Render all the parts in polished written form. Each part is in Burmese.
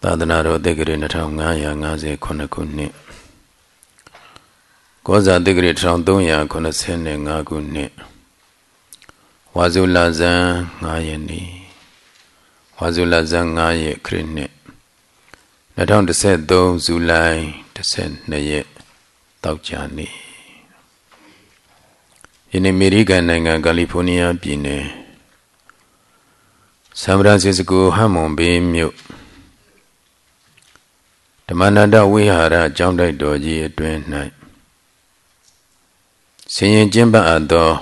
သာသနာတော်တက္ကရာ2559ခုနှစ်ကောဇာတက္ကရာ1385ခုနှစ်ဝါဇုလဇန်9ရက်နေ့ဝါဇုလဇန်9ရက်ခရစ်နှစ်2013ဇူလိုင်12ရက်တောက်ကြနေ့ယနေ့အမေရိကန်နိုင်ငံကယ်လီဖိုးနီးယားပြည်နယ်ဆန်ဖရန်စစ္စကိုဟမ်မွန်ဘေးမြို့ဓမ္မနန္ဒဝိဟာရကျောင်းတိုက်တော်ကြီးအတွင်း၌ဆင်ရင်ကျင်းပအပ်သော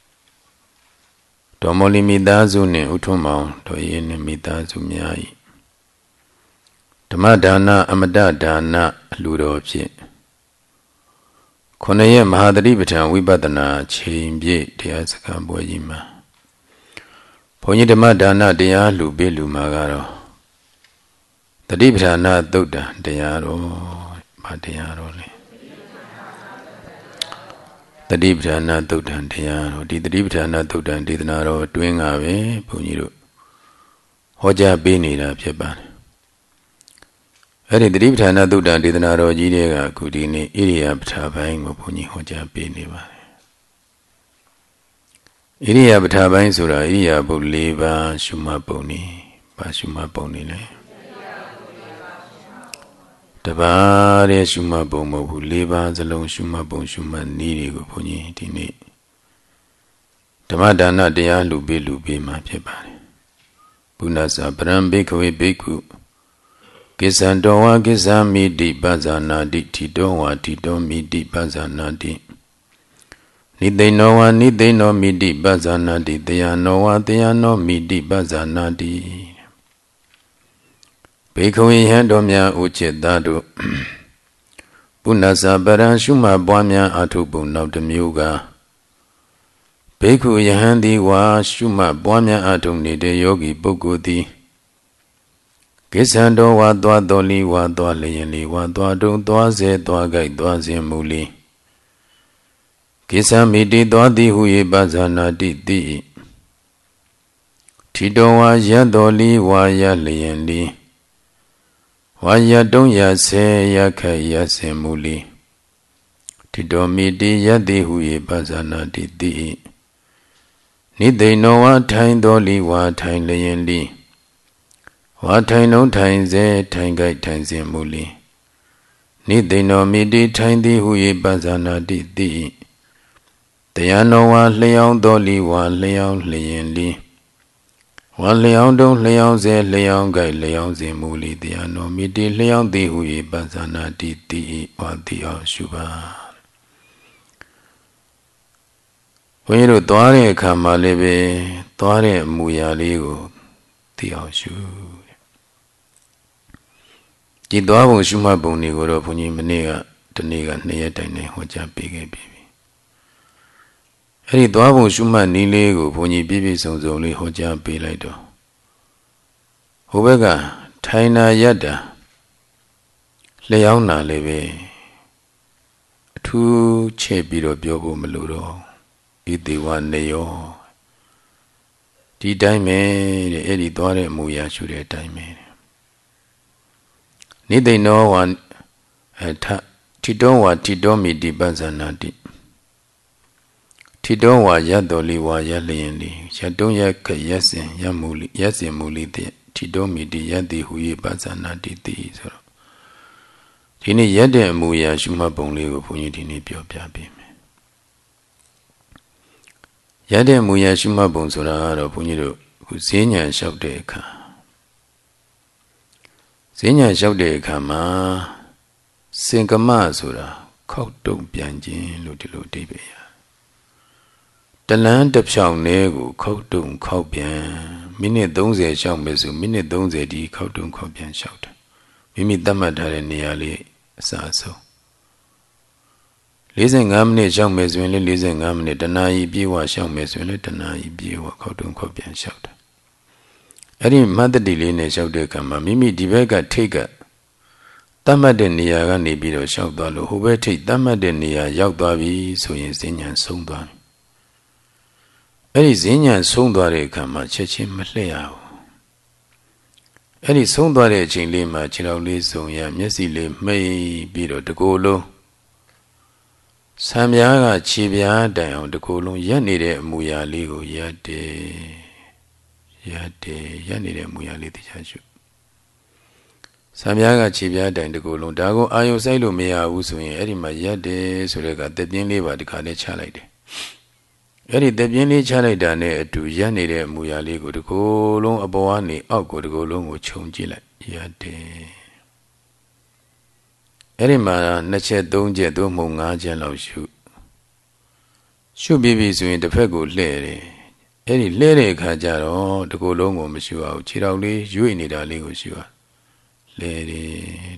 ဒေါ်မော်လီမိသားစုနှင့်ဥထွန်းမောင်တို့၏နှင့်မိသားစုများ၏ဓမ္မဒါနအမတဒါနအလှူတော်ဖြင့်9ရက်မဟာသတိပဋ္ဌာန်ဝိပဿနာချိန်ပြည့်တရားစခန်းပွဲကြီးမှာဘုန်းကြီးဓမ္မဒါနတရားလှူပေးလူမှာကတော့တတိပဋ္ဌာနာသုတ်တံတရားတော်ဘာတရားတော်လဲတတိပဋ္ဌာနာသုတ်တံတရားတော်ဒီတတိပဋ္ဌာနာသုတ်တံဒေသနာတော်အတွင်းကပဲဘုန်းကြီးတို့ဟောကြားပေးနေတာဖြစ်ပါတယ်အဲ့ဒီတတိပဋ္ဌာနာသုတ်တံဒေသနာတော်ကြီးတွေကအခုဒီနေ့ဣရိယာပဋ္ဌာပိုင်းကိုဘုန်းကြီးဟောကြားပေးနေပါတယ်ဣရိယာပဋ္ဌာပိုင်းဆိုတာဣရိယာပုတ်၄ပါးရှုမှတ်ပုံနေဘာရှုမှတ်ပုံနေလဲတပါးရဲ့ရှုမှတ်ပုံမဟုတ်ဘူး၄ပါးစလုံးရှုမှတ်ပုံရှုမှတ်နည်းတွေကိုဘုန်းကြီးဒီနေ့ဓမ္မဒါနတရားလှူပေးမှာဖြစ်ပါတယ်ဘုနာစာပရံဘိကဝေဘိက္ခုကိစ္ဆံတော်ဝါကိစ္ဆာမိတိပဇာနာတိထိတော်ဝါထိတော်မိတိပဇာနာတိနိသိဏောဝါနိသိဏောမိတိပဇာနာတိတယနောဝါတယနောမိတိပဇာနာတိဘေခဝေယံတော်များဥจิตသားတို့ပုဏ္ဏစာပရံရှုမှတ်ပွားများအထုပုံနောက်တစ်မျိုးကဘေခုယဟန်သည်ဝါရှုမှတ်ပွားများအထုနေတဲ့ယောဂီပုဂ္ဂိုလ်သည်ကိစ္ဆံတော်ဝါသွားတော်လီဝါသွားလျင်လီဝါသွားတုံသွားစေသွားကြိုက်သွားစဉ်မူလီကိစ္ဆံမိတိသွားသည်ဟု၏ပဇာနာတိတိထိတော်ဝါရတော်လီဝါရလျင်လီဝါယတုံးရဆေရခရစင်မူလီတိတော်မိတိယတိဟု၏ပဇာနာတိတိနိသိဏောဝါထိုင်တော်လီဝါထိုင်လျင်လီဝါထိုင်လုံးထိုင်စေထိုင်ကြိုက်ထိုင်စင်မူလီနိသိဏောမိတိထိုင်သည်ဟု၏ပဇာနာတိတိတရားနောဝါလျောင်းတော်လီဝါလျောင်းလျင်လီဝါလျောင်းတုံးလျောင်းစေလျောင်းကြိုက်လျောင်းစဉ်မူလီတရားနောမိတိလျောင်းသည်ဟု၏ပဇာနာတိတိဝါတိအောင်ရှုပါဘုန်းကြီးတို့သွားတဲ့အခါမှာလည်းပဲသွားတဲ့အမူအရာလေးကိုသိအောင်ရှုဒီသွားပုံရှုမှတ်ပုံတွေကိုတော့ဘုန်းကြီးမနေ့ကဒီနေ့က2ရက်တိုင်နဲ့ဟောကြားပေးခဲ့ပြီအဲ့ဒီသွားပုံရှုမှတ်နည်းလေးကိုဘုန်းကြီးပြည့်စုံစုံလေးဟောကြားပေးလိုက်တော့ဟိုဘက်ကထိုင်နာရတာလျှောင်းတာလည်းပဲအထူးချဲ့ပြီးတော့ပြောဖို့မလိုတော့ဣတိဝနေယောဒီတိုင်းပဲတဲ့အဲ့ဒီသွားတဲ့အမူအရာရှုတဲ့အတိုင်းပဲနိသိဏောဝါထိတောဝါထိတောမိတိပဇာနာတိထိတောဝါရတော်လီဝါရလျင်လီရတုံးရခရစင်ရမူလီရစင်မူလီတဲ့ထိတောမိတိယတိဟူ၏ပဇာနာတိတိဆိုတော့ဒီနေ့ရက်တဲ့အမူအရာရှုမှတ်ပုံလေးကိုဘုန်းကြီးဒီနေ့ပြောပြပေးမယ်ရက်တဲ့အမူအရာရှုမှတ်ပုံဆိုတာကတော့ဘုန်းကြီးတို့အခုဈဉ္ဉံလျှောက်တဲ့အခါဈဉ္ဉံလျှောက်တဲ့အခါမှာစင်ကမဆိုတာခောက်တုံပြန်ခြင်းလို့ဒီလိုအဓိပ္ပာယ်တလန်းတစ်ဖြောင်းလေးကိုခောက်တုံခောက်ပြန်မိနစ်30ရှောက်မယ်ဆိုမိနစ်30ဒီခောက်တုံခောက်ပြန်ရှောက်တယ်မိမိသတ်မှတ်ထားတဲ့နေရာလေးအစအဆုံး45မိနစ်ရှောက်မယ်ဆိုရင်လည်း45မိနစ်တနာရီပြေဝရှောက်မယ်ဆိုရင်လည်းတနာရီပြေဝခောက်တုံခောက်ပြန်ရှောက်တယ်အဲ့ဒီမတ္တတိလေးနဲ့ရှောက်တဲ့အခါမှာမိမိဒီဘက်ကထိတ်ကတတ်မှတ်တဲ့နေရာကနေပြီးတော့ရှောက်သွားလို့ဟိုဘက်ထိတ်တတ်မှတ်တဲ့နေရာရောက်သွားပြီဆိုရင်ဈဉ္ဉံဆုံးသွားပြီအဲ့ဒီဈဉ္ဉံဆုံးသွားတဲ့အခါမှာချက်ချင်းမလှည့်ရဘူးအဲ့ဒီဆုံးသွားတဲ့အချိန်လေးမှာခြေထောက်လေးစုံရမျက်စိလေးမှိတ်ပြီးတော့တကိုယ်လုံးဆံပြားကခြေပြားတိုင်အောင်တကိုယ်လုံးရက်နေတဲ့အမူအရာလေးကိုရက်နေတဲ့အမူအရာလေးတရားရှုဆံပြားကခြေပြားတိုင်တကိုယ်လုံးဒါကိုအာယုံဆိုင်လို့မရဘူးဆိုရင်အဲ့ဒီမှာရက်တယ်ဆိုတဲ့ကသက်ပြင်းလေးပါဒီခါလေးချလိုက်တယ်အဲ့ဒီသက်ပြင်းလေးချလိုက်တာနဲ့အတူရက်နေတဲ့အမူအရာလေးကိုတကိုယ်လုံးအပေါ်ကနေအောက်ကိုတကိုယ်လုံးကိုခြုံကြည့်လိုက်ရက်တယ်အဲ့ဒီမှာ2ချက်3ချက်သို့မဟုတ်5ချက်လောက်ရှုပြီးပြီဆိုရင်တစ်ဖက်ကိုလှည့်တယ်အဲ့ဒီလှည့်တဲ့အခါကျတော့တကိုယ်လုံးကိုမရှုအောင်ခြေထောက်လေးရွေ့နေတာလေးကိုရှုရလှည့်တယ်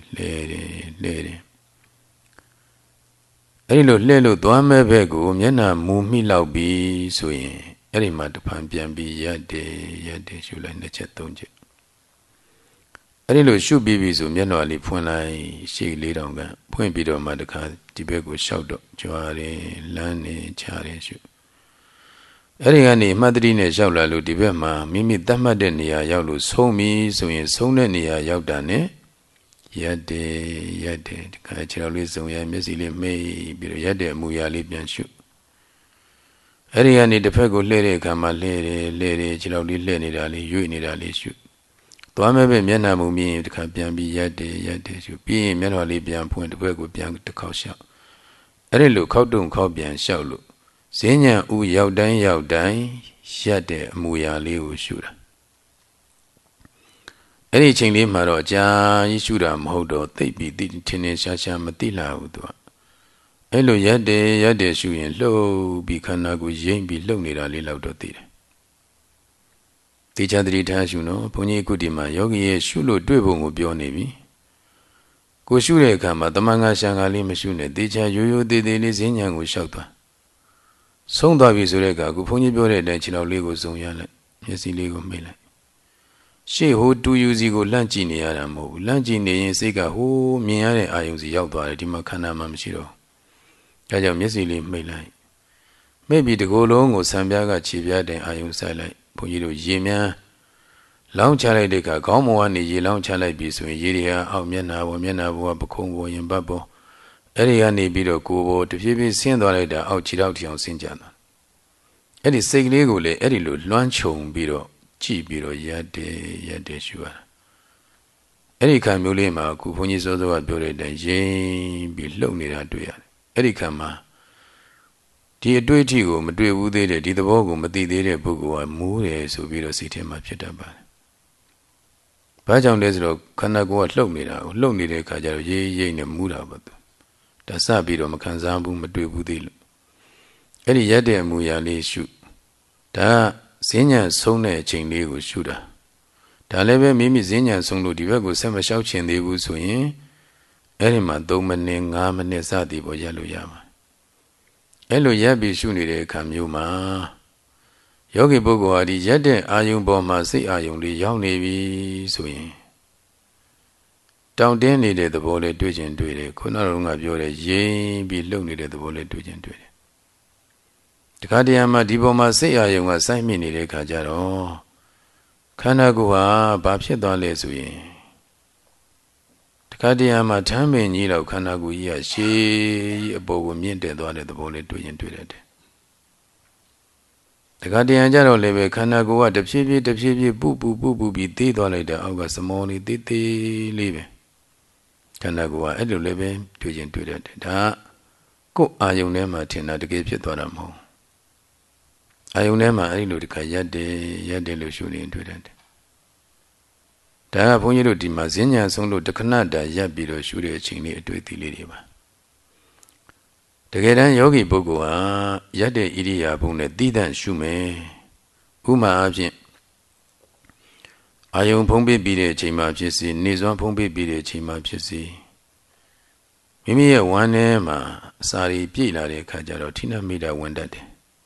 အဲ့ဒီလိုလှည့်လို့သွားမဲ့ဘက်ကိုမျက်နှာမူမိလောက်ပြီဆိုရင်အဲ့ဒီမှာတစ်ဖန်ပြန်ပြီးရက်တယ်ရှုလိုက်2ချက်3ချက်အဲ့ဒီလိုရှုပြီးပြီဆိုမျက်နှာလေးဖွင့်လိုက်ရှေ့4တောင်ကဖွင့်ပြီးတော့မှတခါဒီဘက်ကိုရှောက်တော့ကြွားတယ်လမ်းနေချတယ်ရှုအဲ့ဒီကနေမှတ်တတိနဲ့ရှောက်လာလို့ဒီဘက်မှာမိမိသတ်မှတ်တဲ့နေရာရောက်လို့ဆုံးပြီဆိုရင်ဆုံးတဲ့နေရာရောက်တာနဲ့ရက်တယ်ဒီခါခြေတော်လေးစုံရမျက်စိလေးမိတ်ပြီးတော့ရက်တဲ့အမူအရာလေးပြန်ရှုအဲ့ဒီကနေတစ်ဖက်ကိုလှည့်တဲ့အခါမှာလှည့်တယ်ခြေတော်လေးလှည့်နေတာလေးရွေ့နေတာလေးရှုသွားမဲ့ပဲမျက်နှာမူမြင်တခါပြန်ပြီးရက်တယ်ရှုပြီးရင်မျက်နှာလေးပြန်ဖွင့်တစ်ဖက်ကိုပြန်တစ်ခေါက်ရှောက်အဲ့ဒီလိုခောက်တုံခောက်ပြန်ရှောက်လို့ဈဉ္ညာဥရောက်တိုင်းရက်တဲ့အမူအရာလေးကိုရှုတာအဲ့ဒီချိန်လေးမှာတော့အကြာကြီးရှုတာမဟုတ်တော့သိပြီးထင်ရှားမသိလာဘူးသူကအဲ့လိုရက်တယ်ရှုရင်လှုပ်ပြီးခန္ဓာကိုရိမ့်ပြီးလှုပ်နေတာလေးလောက်တော့သိတယ်တေချာတတိထားရှုနော်ဘုန်းကြီးအခုဒီမှာယောဂီရဲ့ရှုလို့တွေ့ပုံကိုပြောနေပြီကိုရှုတဲ့အခါမှာတမန်ငါရှံငါလေးမရှုနဲ့တေချာရိုးသေးသေးလေးဈဉ္ဉံကိုလျှောက်သွားဆုံးသွားပြီဆိုတဲ့အခါအခုဘုန်းကြီးပြောတဲ့အတိုင်းခြေထောက်လေးကိုစုံရလိုက်မျက်စိလေးကိုမိတ်လိုက်ရှေ့ဟိုတူယူစီကိုလှမ်းကြည့်နေရတာမဟုတ်ဘူးလှမ်းကြည့်နေရင်စိတ်ကဟိုးမြင်ရတဲ့အာယုံစီရောက်သွားတယ်ဒီမှာခန္ဓာမှမရှိတော့ဒါကြောင့်မျက်စိလေးမိတ်လိုက်မိတ်ပြီးတကိုယ်လုံးကိုဆံပြားကခြေပြားတိုင်အာယုံဆိုင်လိုက်ဘုန်းကြီးတို့ရေမြန်းလောင်းချလိုက်တဲ့အခါခေါင်းပေါ်ကနေရေလောင်းချလိုက်ပြီဆိုရင်ရေတွေဟာအောက်မျက်နှာပေါ်ပခုံးပေါ်ရင်ဘတ်ပေါ်အဲ့ဒီကနေပြီးတော့ကိုယ်ပေါ်တဖြည်းဖြည်းဆင်းသွားလိုက်တာအောက်ခြေထောက်ထီအောင်ဆင်းကြတာအဲ့ဒီစိတ်ကလေးကိုလည်းအဲ့ဒီလိုလွှမ်းခြုံပြီးတော့ကြည့်ပြီးတော့ရက်တယ်ရှုရတာအဲ့ဒီခံမျိုးလေးမှာအခုဘုန်းကြီးစောစောကပြောတဲ့အတိုင်းရိမ့်ပြီးလှုပ်နေတာတွေ့ရတယ်အဲ့ဒီခံမှာဒီအတွေ့အထိကိုမတွေ့ဘူးသေးတဲ့ဒီသဘောကိုမသိသေးတဲ့ပုဂ္ဂိုလ်ကမူးတယ်ဆိုပြီးတော့စိတ်ထဲမှာဖြစ်တတ်ပါတယ်။ဘာကြောင့်လဲဆိုတော့ခန္ဓာကိုယ်ကလှုပ်နေတာကိုလှုပ်နေတဲ့အခါကျတော့ရိမ့်နဲ့မူးတာပေါ့သူ။ဒါစပြီးတော့မခံစားဘူးမတွေ့ဘူးသေးလို့အဲ့ဒီရက်တဲ့အမူအရာလေးရှုဒါဈဉ္ညာဆုံးတဲ့အချိန်လေးကိုရှုတာဒါလည်းပဲမိမိဈဉ္ညာဆုံးလို့ဒီဘက်ကိုဆက်မလျှောက်ချင်သေးဘူးဆိုရင်အဲ့ဒီမှာ3မိနစ်5မိနစ်စသည်ပေါ်ရက်လို့ရမှာအဲ့လိုရက်ပြီးရှုနေတဲ့အခါမျိုးမှာယောဂီပုဂ္ဂိုလ်ဟာဒီရက်တဲ့အာယုံပေါ်မှာစိတ်အာယုံလေးရောက်နေပြီဆိုရင်တောင့်တင်းနေတဲ့သဘောလေးတွေ့ကျင်တွေ့တယ်ခုနကပြောတဲ့ရိမ့်ပြီးလှုပ်နေတဲ့သဘောလေးတွေ့ကျင်တွေ့တယ်တခါတရံမှာဒီပေါ်မှာစိတ်အာယုံကစိုက်မိနေတဲ့အခါကျတော့ခန္ဓာကိုယ်ဟာဘာဖြစ်သွားလဲဆိုရင်တခါတရံမှာထမ်းပင်ကြီးတော့ခန္ဓာကိုယ်ကြီးကရှည်ကြီးအပေါ်ကိုမြင့်တက်သွားတဲ့သဘောလေးတွေ့ရင်တွေ့ရတယ်တခါတရံကျတော့လည်းပဲခန္ဓာကိုယ်ကတဖြည်းဖြည်းပူပြီးသေးသွားလိုက်တဲ့အောက်ကစမောလေးသေးလေးပဲခန္ဓာကိုယ်ကအဲ့လိုလည်းပဲတွေ့ရင်တွေ့ရတယ်ဒါကိုယ်အာယုံထဲမှာထင်တာတကယ်ဖြစ်သွားတာမဟုတ်အာယုန်ထဲမှာအဲ့ဒီလိုတခါရက်တယ်လို့ရှုနေတွေ့တယ်ဒါကဘုန်းကြီးတို့ဒီမှာဈဉ္ညာဆုံးလို့တခဏတာရက်ပြီးတော့ရှုတဲ့အချိန်လေးအတွေ့အထိလေးတွေပါတကယ်တမ်းယောဂီပုဂ္ဂိုလ်ဟာရက်တဲ့ဣရိယာပုနဲ့တည်တံ့ရှုမယ်ဥမာအဖြစ်အာယုန်ဖုံးပေးပြီးတဲ့အချိန်မှာဖြစ်စီနေစွမ်းဖုံးပေးပြီးတဲ့အချိန်မှာဖြစ်စီမိမိရဲ့ဝမ်းထဲမှာအစာတွေပြည့်လာတဲ့အခါကျတော့ဌိနမိတာဝင်တတ်တယ်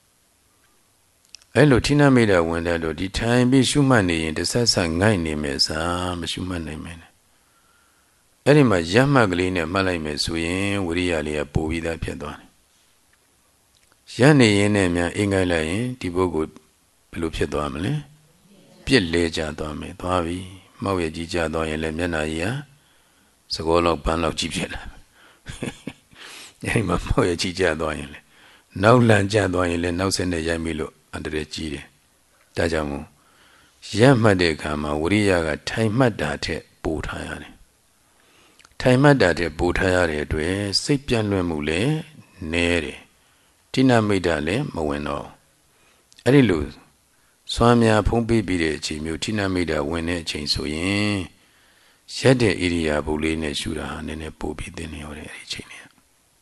အဲ့လိုဌိနမိတာဝင်တတ်လို့ဒီထိုင်ပြီးရှုမှတ်နေရင်တစ်ဆက်ဆက်ငိုက်နေမယ်စားမရှုမှတ်နိုင်မယ်အဲ့ဒီမှာရပ်မှတ်ကလေးနဲ့မှတ်လိုက်မယ်ဆိုရင်ဝိရိယလေးကပိုပြီးသားဖြစ်သွားတယ်ရပ်နေရင်နဲ့မြန်အိမ်ငိုက်လိုက်ရင်ဒီပုဂ္ဂိုလ်ဘယ်လိုဖြစ်သွားမလဲပြစ်လဲကြသွားမယ်သွားပြီမောက်ရကြီးကြသွားရင်လည်းမျက်နှာကြီးဟာစကောလောက်ပန်းလောက်ကြီးဖြစ်လာအဲဒီမှာမောက်ရကြီးကြသွားရင်လည်းနောက်လန်ကြသွားရင်လည်းနောက်ဆက်နဲ့ရိုက်မိလို့အန္တရာယ်ကြီးတယ်ဒါကြောင့်မို့ရပ်မှတ်တဲ့အခါမှာဝိရိယကထိုင်မှတ်တာထက်ပိုထားရတယ်ထိုင်မှတ်တာတဲ့ပို့ထားရတဲ့အတွက်စိတ်ပြန့်လွင့်မှုလည်းနည်းတယ်ဌိနမိတ်တာလည်းမဝင်တော့အဲ့ဒီလိုစွမ်းများဖုံးပေးပြီးတဲ့အချိန်မျိုးဌိနမိတ်တာဝင်တဲ့အချိန်ဆိုရင်ရက်တဲ့ဣရိယာပုလေးနဲ့ရှုတာနည်းနည်းပို့ပြီးသင်နေရတဲ့အဲ့ဒီအချိန်နဲ့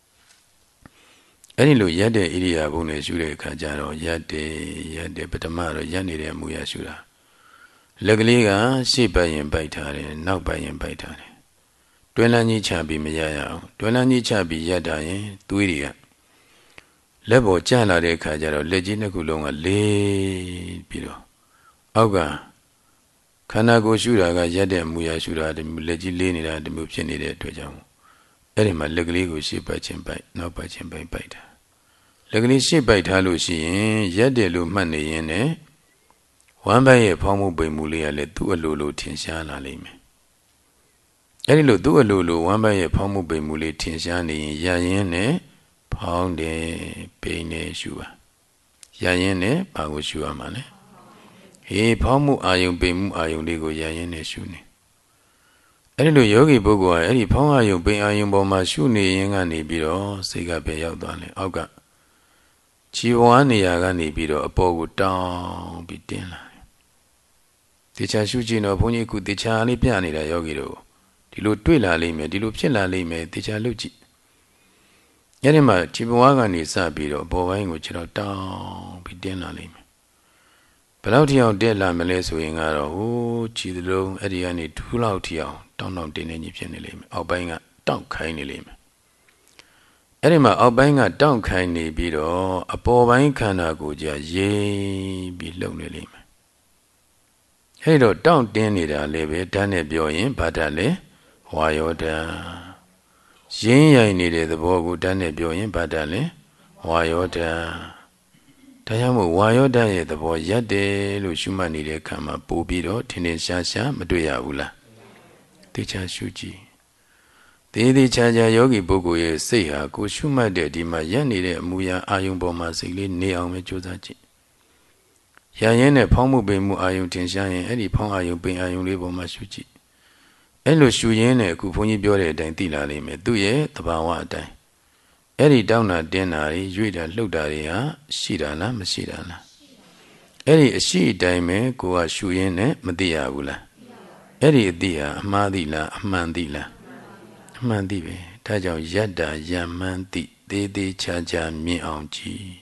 အဲ့ဒီလိုရက်တဲ့ဣရိယာပုနဲ့ရှုတဲ့အခါကျတော့ရက်တဲ့ပထမတော့ရက်နေတဲ့အမူအရာရှုတာလက်ကလေးကရှေ့ပတ်ရင်ပိုက်ထားတယ်နောက်ပတ်ရင်ပိုက်ထားတယ်တွင်းလန်းကြီးချပြီးမရရအောင်တွင်းလန်းကြီးချပြီးရတာရင်သွေးတွေကလက်ပေါ်ကျလာတဲ့အခါကျတော့လက်ကြီးနှစ်ခုလုံးကလေးပြီးတော့အောက်ကခန္ဓာကိုယ်ရှုတာကရက်တဲ့အမူအရာရှုတာဒီလက်ကြီးလေးနေတာဒီမျိုးဖြစ်နေတဲ့အတွက်ကြောင့်အဲ့ဒီမှာလက်ကလေးကိုရှေ့ပတ်ခြင်းပိုက်နောက်ပတ်ခြင်းပိုက်ပိုက်တာလက်ကလေးရှေ့ပိုက်ထားလို့ရှိရင်ရက်တယ်လို့မှတ်နေရင်လည်းဝမ်းဘက်ရဲ့ဖောင်းမှုပိန်မှုလေးကလည်းသူ့အလိုလိုထင်ရှားလာလိမ့်မယ်အဲ့ဒီလိုသူ့အလိုလိုဝမ်းဘက်ရဲ့ဖောင်းမှုပိန်မှုလေးထင်ရှားနေရင်ရရင်နဲ့ဖောင်းတယ်ပိန်တယ်ရှုပါရရင်နဲ့ဘာကိုရှုရမှာလဲဟေးဖောင်းမှုအာယုံပိန်မှုအာယုံလေးကိုရရင်နဲ့ရှုနေအဲ့ဒီလိုယောဂီပုဂ္ဂိုလ်ကအဲ့ဒီဖောင်းအာယုံပိန်အာယုံပေါ်မှာရှုနေရင်ကနေပြီးတော့စိတ်ကပဲရောက်သွားတယ်အောက်ကခြေဝါးနေရာကနေပြီးတော့အပေါ်ကိုတောင်းပြီးတင်းလာတယ်တေချာရှုကြည့်တော့ဘုန်းကြီးကတေချာလေးပြနေတာယောဂီတို့ဒီလိုတွေ့လာလိမ့်မယ်ဒီလိုဖြစ်လာလိမ့်မယ်တေချာလုပ်ကြည့်ညနေမှာခြေဘဝကနေစပြီးတော့ဘောပိုင်းကိုခြေတော့တောင်းပြီးတင်းလာလိမ့်မယ်ဘယ်လောက်ထိအောင်တက်လာမလဲဆိုရင်ကတော့ဟိုးခြေသလုံးအဲ့ဒီကနေဒူးလောက်ထိအောင်တောင်းတင်းနေကြီးဖြစ်နေလိမ့်မယ်အောက်ပိုင်းကတောင့်ခိုင်းနေလိမ့်မယ်အဲ့ဒီမှာအောက်ပိုင်းကတောင့်ခိုင်းနေပြီးတော့အပေါ်ပိုင်းခန္ဓာကိုယ်ကြရေးပြီးလှုပ်နေလိမ့်မယ်အဲ့တော့တောင့်တင်းနေတာလည်းပဲဓာတ်နဲ့ပြောရင်ဘာဓာတ်လဲဝါယောဓာတ်ရင်းရိုင်နေတဲ့သဘောကိုဓာတ်နဲ့ပြောရင်ဘာဓာတ်လဲဝါယောဓာတ်ဒါကြောင့်မို့ဝါယောဓာတ်ရဲ့သဘောရက်တယ်လို့ရှုမှတ်နေတဲ့အခါမှာပို့ပြီးတော့ထင်ထင်ရှားရှားမတွေ့ရဘူးလားသိချာရှုကြည့်သေးချာချာယောဂီပုဂ္ဂိုလ်ရဲ့စိတ်ဟာကိုရှုမှတ်တဲ့ဒီမှာရက်နေတဲ့အမူအရာအာယုံပေါ်မှာစိတ်လေးနေအောင်ပဲကြိုးစားကြည့်ရရင်နဲ့ဖောင်းမှုပိန်မှုအာယုံထင်ရှားရင်အဲ့ဒီဖောင်းအာယုံပိန်အာယုံလေးပေါ်မှာရှုကြည့်အဲ့လိုရှုရင်းနဲ့အခုဘုန်းကြီးပြောတဲ့အတိုင်းသိလာလိမ့်မယ်သူ့ရဲ့သဘာဝအတိုင်းအဲ့ဒီတောင်းတာတင်းတာတွေရွေ့တာလှုပ်တာတွေဟာရှိတာလားမရှိတာလားအဲ့ဒီအရှိအတိုင်းပဲကိုကရှုရင်းနဲ့မသိရဘူးလားအဲ့ဒီအသိဟာအမှားသိလားအမှန်သိလားအမှန်သိပဲဒါကြောင့်ယတ္တာယမှန်သိသေးချာမြင်အောင်ကြည့်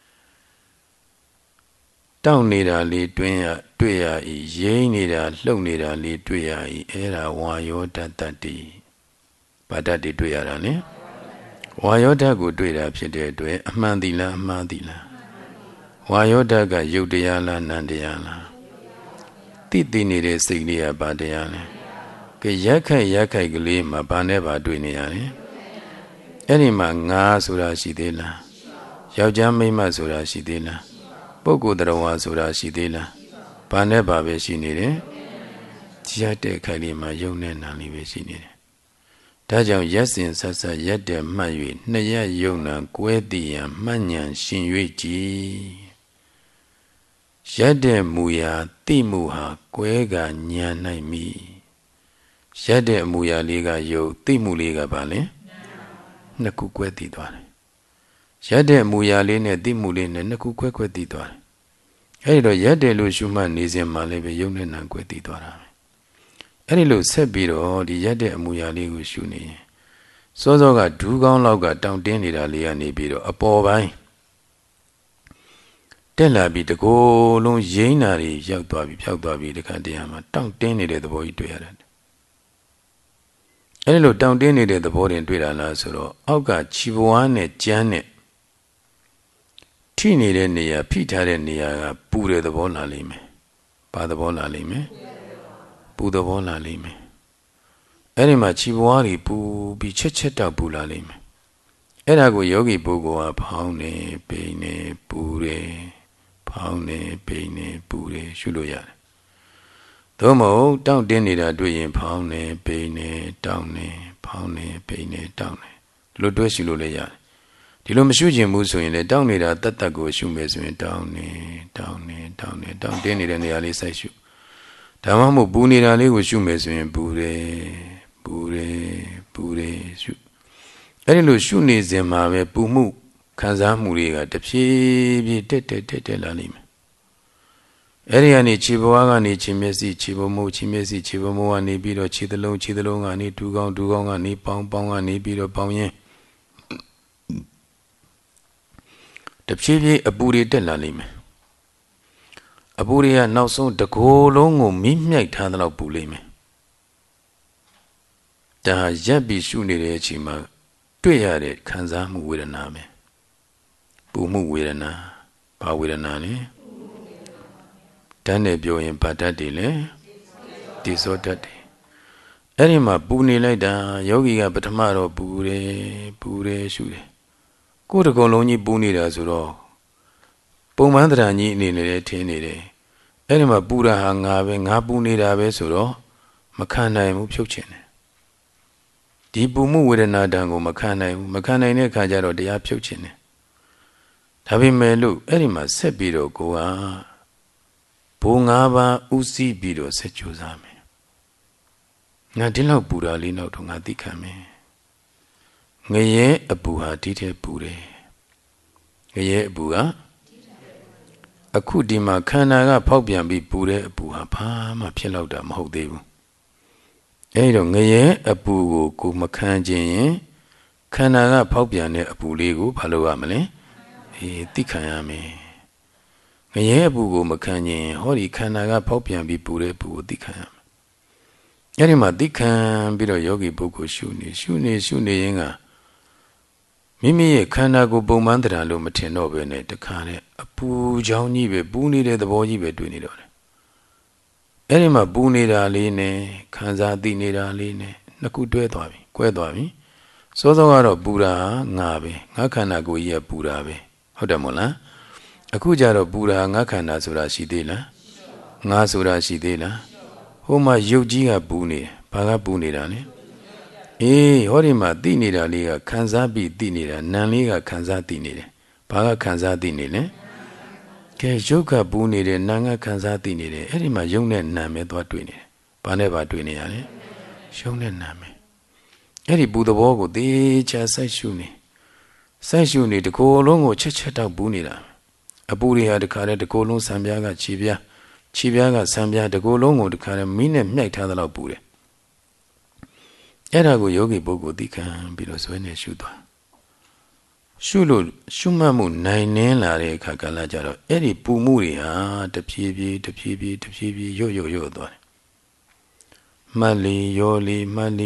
တောင်းနေတာလေးတွေ့ရ၏ရိမ့်နေတာလှုပ်နေတာလေးတွေ့ရ၏အဲ့ဒါဝါယောဓာတ်တတိဘာဓာတ်တွေတွေ့ရတာလဲဝါယောဓာတ်ကိုတွေ့တာဖြစ်တဲ့အတွက်အမှန်သိလားအမှားသိလားဝါယောဓာတ်ကယုတ်တရားလားနံတရားလားသိနေတဲ့စိတ်လေးကဘာတရားလဲကရက်ခိုက်ကလေးမှာဘာနဲ့ဘာတွေ့နေရလဲအဲ့ဒီမှာငါဆိုတာရှိသေးလားယောက်ျားမိန်းမဆိုတာရှိသေးလားပုဂ္ဂိုလ်တရားဝါဆိုတာရှိသေးလားဘာနဲ့ဘာပဲရှိနေတယ်ရက်တဲ့ခိုက်လေးမှာယုံနဲ့နာလေးပဲရှိနေတယ်ဒါကြောင့်ရက်စဉ်ဆက်ဆက်ရက်တဲ့မှတ်၍နှစ်ရက်ယုံနာကွဲတည်ရန်မှတ်ဉဏ်ရှင်၍ကြည်ရက်တဲ့မူရာတိမှုဟာကွဲကဉာဏ်၌မိရက်တဲ့အမူအရာလေးကယုတ်သိမှုလေးကဘာလဲနှစ်ခုကွဲတည်သွားတယ်ရက်တဲ့အမူအရာလေးနဲ့သိမှုလေးနဲ့နှစ်ခုကွဲတည်သွားတယ်အဲဒီတော့ရက်တယ်လို့ရှုမှတ်နေစဉ်မှာလည်းပဲယုတ်နဲ့နာကွဲတည်သွားတာပဲအဲဒီလိုဆက်ပြီးတော့ဒီရက်တဲ့အမူအရာလေးကိုရှုနေရင်စောကဒူးကောင်းလောက်ကတောင့်တင်းနေတာလေးကနေပြီးတော့အပေါ်ပိုင်းတက်လာပြီးတကိုယ်လုံးရင်းနာတွေရောက်သွားပြီးဖြောက်သွားပြီးတခါတည်းမှာတောင့်တင်းနေတဲ့သဘောကြီးတွေ့ရတယ်အဲဒီလိုတောင့်တင်းနေတဲ့သဘောတင်တွေ့တာလားဆိုတော့အောက်ကခြေဘဝနဲ့ကြမ်းနဲ့ထိနေတဲ့နေရာဖိထားတဲ့နေရာကပူတဲ့သဘောလာလိမ့်မယ်။ဘာသဘောလာလိမ့်မယ်။ပူသဘောလာလိမ့်မယ်။အဲဒီမှာခြေဘဝတွေပူပြီးချက်တောက်ပူလာလိမ့်မယ်။အဲ့ဒါကိုယောဂီပုဂ္ဂိုလ်ကဖောင်းနေပိန်နေပူတယ်ဖောင်းနေပိန်နေပူတယ်ရှုလို့ရတယ်။သို့မဟုတ်တောင့်တင်းနေတာတွေ့ရင်ဖောင်းနေပိန်နေတောင့်နေဖောင်းနေပိန်နေတောင့်နေဒီလိုတွဲရှုလို့လည်းရတယ်ဒီလိုမရှုခြင်းဘူးဆိုရင်လည်းတောင့်နေတာတတ်တတ်ကိုရှုမယ်ဆိုရင်တောင့်နေတောင့်နေတောင့်နေတောင့်တင်းနေတဲ့နေရာလေးစိုက်ရှုဒါမှမဟုတ်ပူနေတာလေးကိုရှုမယ်ဆိုရင်ပူတယ်ပူတယ်ပူတယ်ရှုအဲ့ဒီလိုရှုနေစဉ်မှာပဲပူမှုခံစားမှုတွေကတဖြည်းဖြည်းတက်လာလိမ့်မယ်အဲ့ဒီကနေခြေဘဝကနေခြေမျက်စိခြေဘမိုးခြေမျက်စိခြေဘမိုးကနေပြီးတော့ခြေသလုံးကနေဒူးကောင်းကနေပေါင်းကနေပြီးတော့ပေါင်းရင်တဖြည်းဖြည်းအပူတွေတက်လာလိမ့်မယ်အပူတွေကနောက်ဆုံးတကိုယ်လုံးကိုမိမြိုက်ထားသလောက်ပူလိမ့်မယ်ဒါရက်ပြီးရှုနေတဲ့အချိန်မှာတွေ့ရတဲ့ခံစားမှုဝေဒနာပဲပူမှုဝေဒနာဘာဝေဒနာလဲတန်းနဲ့ပြောရင်ဘာတတ်တယ်လဲတိစောတတ်တယ်အဲ့ဒီမှာပူနေလိုက်တာယောဂီကပထမတော့ပူတယ်ရှုတယ်ကိုယ်တကုံလုံးကြီးပူနေတာဆိုတော့ပုံမှန်တရားကြီးအနေနဲ့လည်းထင်းနေတယ်အဲ့ဒီမှာပူတာဟာငါပဲငါပူနေတာပဲဆိုတော့မခံနိုင်ဘူးဖြုတ်ချင်တယ်ဒီပူမှုဝေဒနာတံကိုမခံနိုင်ဘူးမခံနိုင်တဲ့အခါကျတော့တရားဖြုတ်ချင်တယ်ဒါပေမဲ့လို့အဲ့ဒီမှာဆက်ပြီးတော့ကိုကဘုံ၅ပါးဥစည်းပြီးတော့ဆက်ကြိုးစားမယ်ငါဒီလောက်ပူတာလေးနောက်တော့ငါသိခံမယ်ငရဲအပူဟာဒီထဲပူတယ်ငရဲအပူကအခုဒီမှာခန္ဓာကဖောက်ပြန်ပြီးပူတဲ့အပူဟာဘာမှဖြစ်တော့တာမဟုတ်သေးဘူးအဲဒီတော့ငရဲအပူကိုမခံခြင်းရင်ခန္ဓာကဖောက်ပြန်တဲ့အပူလေးကိုဘာလုပ်ရမလဲသိခံရမယ်ငရဲအပူကိုမခံခြင်းဟောဒီခန္ဓာကဖောက်ပြန်ပြီးပူတဲ့အပူကိုသိခံရမယ်အဲဒီမှာသိခံပြီးတော့ယောဂီပုဂ္ဂိုလ်ရှုနေရင်ကမိမိရဲ့ခန္ဓာကိုယ်ပုံမှန်တရားလို့မထင်တော့ဘဲနဲ့တခါနဲ့အပူချောင်းကြီးပဲပူနေတဲ့သဘောကြီးပဲတွေ့နေတော့တယ်အဲ့ဒီမှာပူနေတာလေးနဲ့ခံစားသိနေတာလေးနဲ့နှစ်ခုတွဲသွားပြီကွဲသွားပြီစောစောကတော့ပူတာငါပဲငါခန္ဓာကိုယ်ကြီးကပူတာပဲဟုတ်တယ်မို့လားအခုကျတော့ပူတာငါခန္ဓာဆိုတာရှိသေးလားငါဆိုတာရှိသေးလားဟိုမှာရုပ်ကြီးကပူနေဘာကပူနေတာလဲဟောဒီမှာသိနေတာလေးကခံစားပြီးသိနေတာနာမ်လေးကခံစားသိနေတယ်ဘာကခံစားသိနေလဲကဲရုပ်ကပူနေတယ်နာမ်ကခံစားသိနေတယ်အဲ့ဒီမှာရုပ်နဲ့နာမ်ပဲသွားတွေ့နေတယ်ဘာနဲ့ဘာတွေ့နေရလဲရုပ်နဲ့နာမ်ပဲအဲ့ဒီပူသဘောကိုသေချာစိုက်ရှုနေတကိုယ်လုံးကိုချက်တောက်ပူနေတာအပူတွေဟာတခါတည်းတကိုယ်လုံးဆံပြားကခြေပြားကဆံပြားတကိုယ်လုံးကိုတခါတည်းမိနဲ့မြိုက်ထားသလောက်ပူတယ်အဲ့ဒါကိုယောဂီပုဂ္ဂိုလ်သိခံပြီးတော့ဇွဲနဲ့ရှုသွားရှုလို့ရှုမှတ်မှုနိုင်နှင်းလာတဲ့အခါကလည်းကြတော့အဲ့ဒီပူမှုတွေဟာတဖြည်းဖြည်းရွတ်သွားတယ်မှတ်လီရောလီ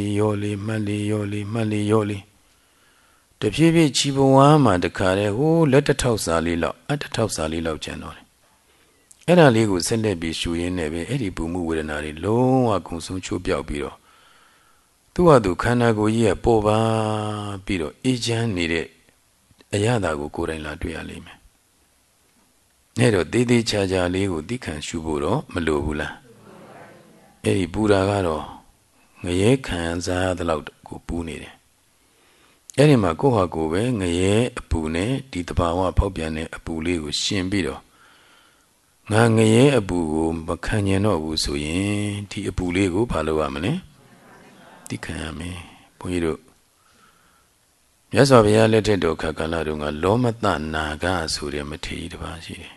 တဖြည်းဖြည်းခြေဘဝမှာတခါတည်းဟိုလက်တစ်ထောက်စာလေးလောက်အတစ်ထောက်စာလေးလောက်ကျန်တော့တယ်အဲ့ဒါလေးကိုဆက်လက်ပြီးရှုရင်းနဲ့ပဲအဲ့ဒီပူမှုဝေဒနာတွေလုံးဝကုံဆုံးချိုးပြောက်ပြီးတော့သူ့ဟာသူခန္ဓာကိုယ်ကြီးကပေါ်ပါပြီးတော့အေးချမ်းနေတဲ့အရာတာကိုကိုယ်တိုင်လာတွေ့ရလိမ့်မယ်။အဲ့တော့သေးချာလေးကိုသိခံရှုဖို့တော့မလိုဘူးလား။အဲ့ဒီပူတာကတော့ငရဲခံစားသလောက်ကိုပူနေတယ်။အဲ့ဒီမှာကိုယ့်ဟာကိုယ်ပဲငရဲအပူနဲ့ဒီတဘာဝဖောက်ပြန်တဲ့အပူလေးကိုရှင်ပြီးတော့ငါငရဲအပူကိုမခံကျင်တော့ဘူးဆိုရင်ဒီအပူလေးကိုဘာလုပ်ရမလဲ။သိခံရမယ်ဘုန်းကြီးတို့မြတ်စွာဘုရားလက်ထက်တော်ခါကာလတုန်းကလောမတနာဂဆိုတဲ့မထေရကြီးတစ်ပါးရှိတယ်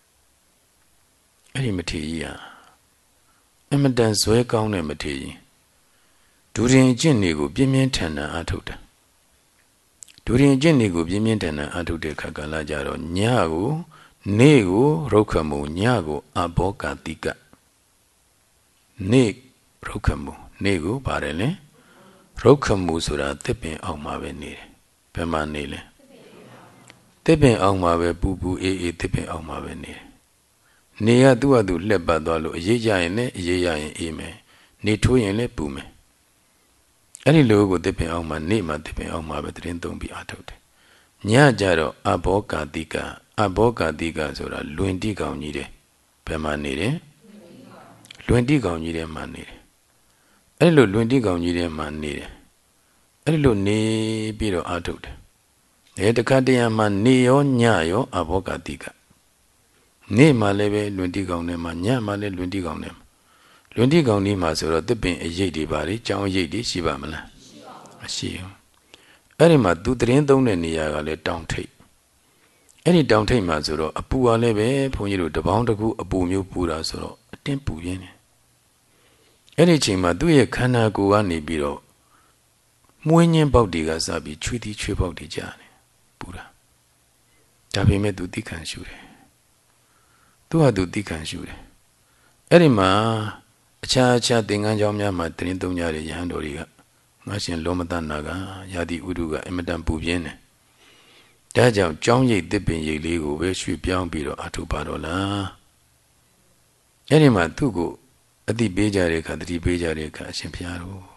အဲ့ဒီမထေရကြီးဟာအမတန်ဇွဲကောင်းတဲ့မထေရကြီးဒူရင်အကျင့်တွေကိုပြင်းပြင်းထန်ထန်အားထုတ်တယ်ဒူရင်အကျင့်တွေကိုပြင်းပြင်းထန်ထန်အားထုတ်တဲ့ခါကာလကြတော့ညကိုနေ့ကိုရုက္ခမုညကိုအဘောကာတိကနေ့ရုက္ခမုနေ့ကိုပါတယ်လေရုက္ခမူဆိုတာသစ်ပင်အောက်မှာပဲနေတယ်ဘယ်မှာနေလဲသစ်ပင်အောက်မှာပဲပူအေးသစ်ပင်အောက်မှာပဲနေတယ်နေကသူ့ဟာသူလှက်ပတ်သွားလို့အရေးကြရင်လည်းအရေးရရင်အေးမယ်နေထိုးရင်လည်းပူမယ်အဲ့ဒီလိုကိုသစ်ပင်အောက်မှာနေမှာသစ်ပင်အောက်မှာပဲတရင်သုံးပြီးအားထုတ်တယ်ညကြတော့အဘောကာတိကဆိုတာလွင်တိကောင်ကြီးတယ်ဘယ်မှာနေတယ်လွင်တိကောင်ကြီးထဲမှာနေတယ်အဲ့လိုလွင်တိကောင်ကြီးထဲမှာနေတယ်အဲ့လိုနေပြီးတော့အာထုတ်တယ်တခါတရံမှာနေရောညရောအဘောဂတိကနေ့မှလည်းပဲလွင်တိကောင်ထဲမှာညမှလည်းလွင်တိကောင်ထဲမှာလွင်တိကောင်ဒီမှာဆိုတော့သစ်ပင်အရိပ်တွေပါလေကြောင်းအရိပ်တွေရှိပါမလားမရှိဘူးအဲ့ဒီမှာသူတရင်သုံးတဲ့နေရာကလည်းတောင်ထိပ်အဲ့ဒီတောင်ထိပ်မှာဆိုတော့အပူကလည်းပဲဘုန်းကြီးတို့တပေါင်းတစ်ခုအပူမျိုးပူတာဆိုတော့အတင်းပူရင်းတယ်အဲ့ဒီအချိန်မှာသူ့ရဲ့ခန္ဓာကိုယ်ကနေပြီးတော့မွေးညင်းပေါက်တွေကစပြီးချွေးတီးချွေးပေါက်တွေကြားတယ်ပူတာဒါပေမဲ့သူသိခံရှုတယ်သူဟာသူသိခံရှုတယ်အဲ့ဒီမှာအခြားသင်္ကန်းကျောင်းများမှာတင်းသုံးကြတဲ့ယဟန်တော်တွေကငါရှင်လောမတနာကယာတိဥဒုကအမတန်ပူပြင်းတယ်ဒါကြောင့်ကျောင်းရိပ်သစ်ပင်ရိပ်လေးကိုပဲရွှေ့ပြောင်းပြီးတော့အထုပါတော့လားအဲ့ဒီမှာသူ့ကိုအတိပေးကြတဲ့အခါတတိပေးကြတဲ့အခါအရှင်ဘုရားတို့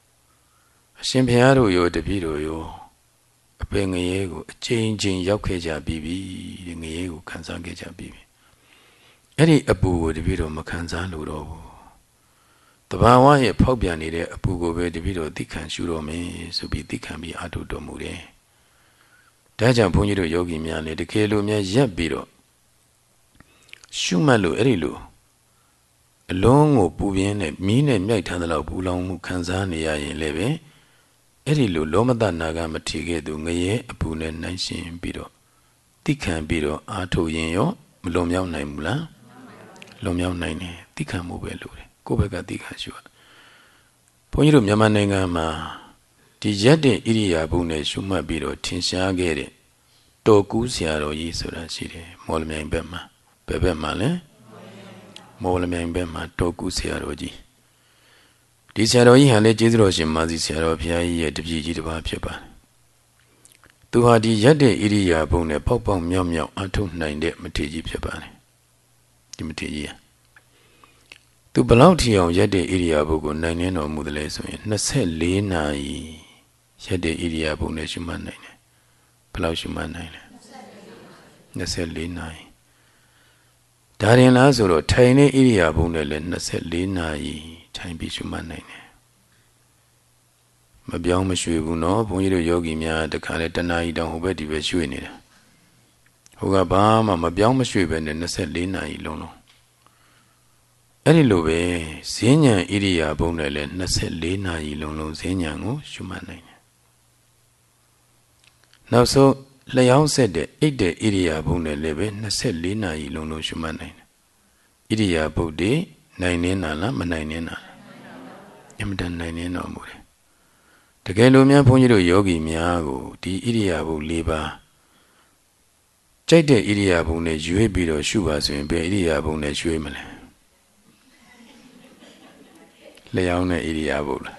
ရောတပည့်တို့ရောအပင်ငရဲကိုအချိန်ချင်းရောက်ခဲ့ကြပြီးပြီတဲ့ငရဲကိုခံစားခဲ့ကြပြီးပြီအဲ့ဒီအပူကိုတပည့်တော်မခံစားလို့တော့ဘူးတဘာဝရဲ့ဖောက်ပြန်နေတဲ့အပူကိုပဲတပည့်တော်သိခံရှုတော့မယ်ဆိုပြီးသိခံပြီးအထုတော်မူတယ်ဒါကြောင့်ဘုန်းကြီးတို့ယောဂီများလည်းတကယ်လို့များရက်ပြီးတော့ရှုမှတ်လို့အဲ့ဒီလိုအလုံးကိုပူပြင်းနဲ့မီးနဲ့မြိုက်ထားသလောက်ပူလောင်မှုခံစားနေရရင်လည်းပဲအဲ့ဒီလိုလောမတနာကမထီခဲ့သူငရဲအပူနဲ့နှိုင်းရှင်ပြီးတော့သိခံပြီးတော့အာထုတ်ရင်ရောမလွန်မြောက်နိုင်ဘူးလားလွန်မြောက်နိုင်တယ်သိခံမှုပဲလို့တယ်ကိုယ့်ဘက်ကသိခံရှုရဘုန်းကြီးတို့မြန်မာနိုင်ငံမှာဒီရက်တဲ့ဣရိယာပုနဲ့ရှုမှတ်ပြီးတော့ထင်ရှားခဲ့တဲ့တော်ကူးဆရာတော်ကြီးဆိုတာရှိတယ်မော်လမြိုင်ဘက်မှာဘယ်ဘက်မှာလဲမော်လမြိုင်ဘက်မှာတော်ကူးဆရာတော်ကြီးဒီဆရာတော်ကြီးဟာလည်းကျေးဇူးတော်ရှင်မာစီဆရာတော်ဘုရားကြီးရဲ့တပည့်ကြီးတစ်ပါးဖြစ်ပါတယ်သူဟာဒီရက်တဲ့ဣရိယာပုနဲ့ပေါက်ပေါက်မြောက်မြောက်အထုတ်နိုင်တဲ့မထေရကြီးဖြစ်ပါတယ်ဒီမထေရကြီးသူဘလောက်ထီအောင်ရက်တဲ့ဣရိယာပုကိုနိုင်နေတော်မူတယ်လဲဆိုရင်24နာရီရက်တဲ့ဣရိယာပုနဲ့ရှုမှတ်နိုင်တယ်ဘလောက်ရှုမှတ်နိုင်လဲ24နာရီဒါရင်လားဆိုတော့ထိုင်နေဣရိယာပုနဲ့လည်း24နာရီထိုင်ပြီးရှုမှတ်နိုင်တယ်မပြောင်းမရွှေ့ဘူးနော်ဘုန်းကြီးတို့ယောဂီများတခါလေတဏှာကြီးတောင်ဟိုဘက်ဒီဘက်ရွှေ့နေတာဟိုကဘာမှမပြောင်းမရွှေ့ပဲနဲ့24နာရီလုံးအဲ့ဒီလိုပဲဈဉ္ဉံဣရိယာပုနဲ့လည်း24နာရီလုံးဈဉ္ဉံကိုရှုမှတ်နိုင်တယ်နောက်ဆုံးလျှောင်းဆက်တဲ့အိတ်တဲ့ဣရိယာပုနဲ့လည်းပဲ24နာရီလုံးရှုမှတ်နိုင်တယ်ဣရိယာပုတွေနိုင်နေတာလားမနိုင်နေတာလားအမှန်တန်နိုင်နေတော်မူတယ်တကယ်လို့များဘုန်းကြီးတို့ယောဂီများကိုဒီဣရိယာပု၄ပါးကြိုက်တဲ့ဣရိယာပုနဲ့ရွေးပြီးတော့ရှုပါဆိုရင်ဘယ်ဣရိယာပုနဲ့ရွေးမလဲလျှောင်းတဲ့ဣရိယာပုလား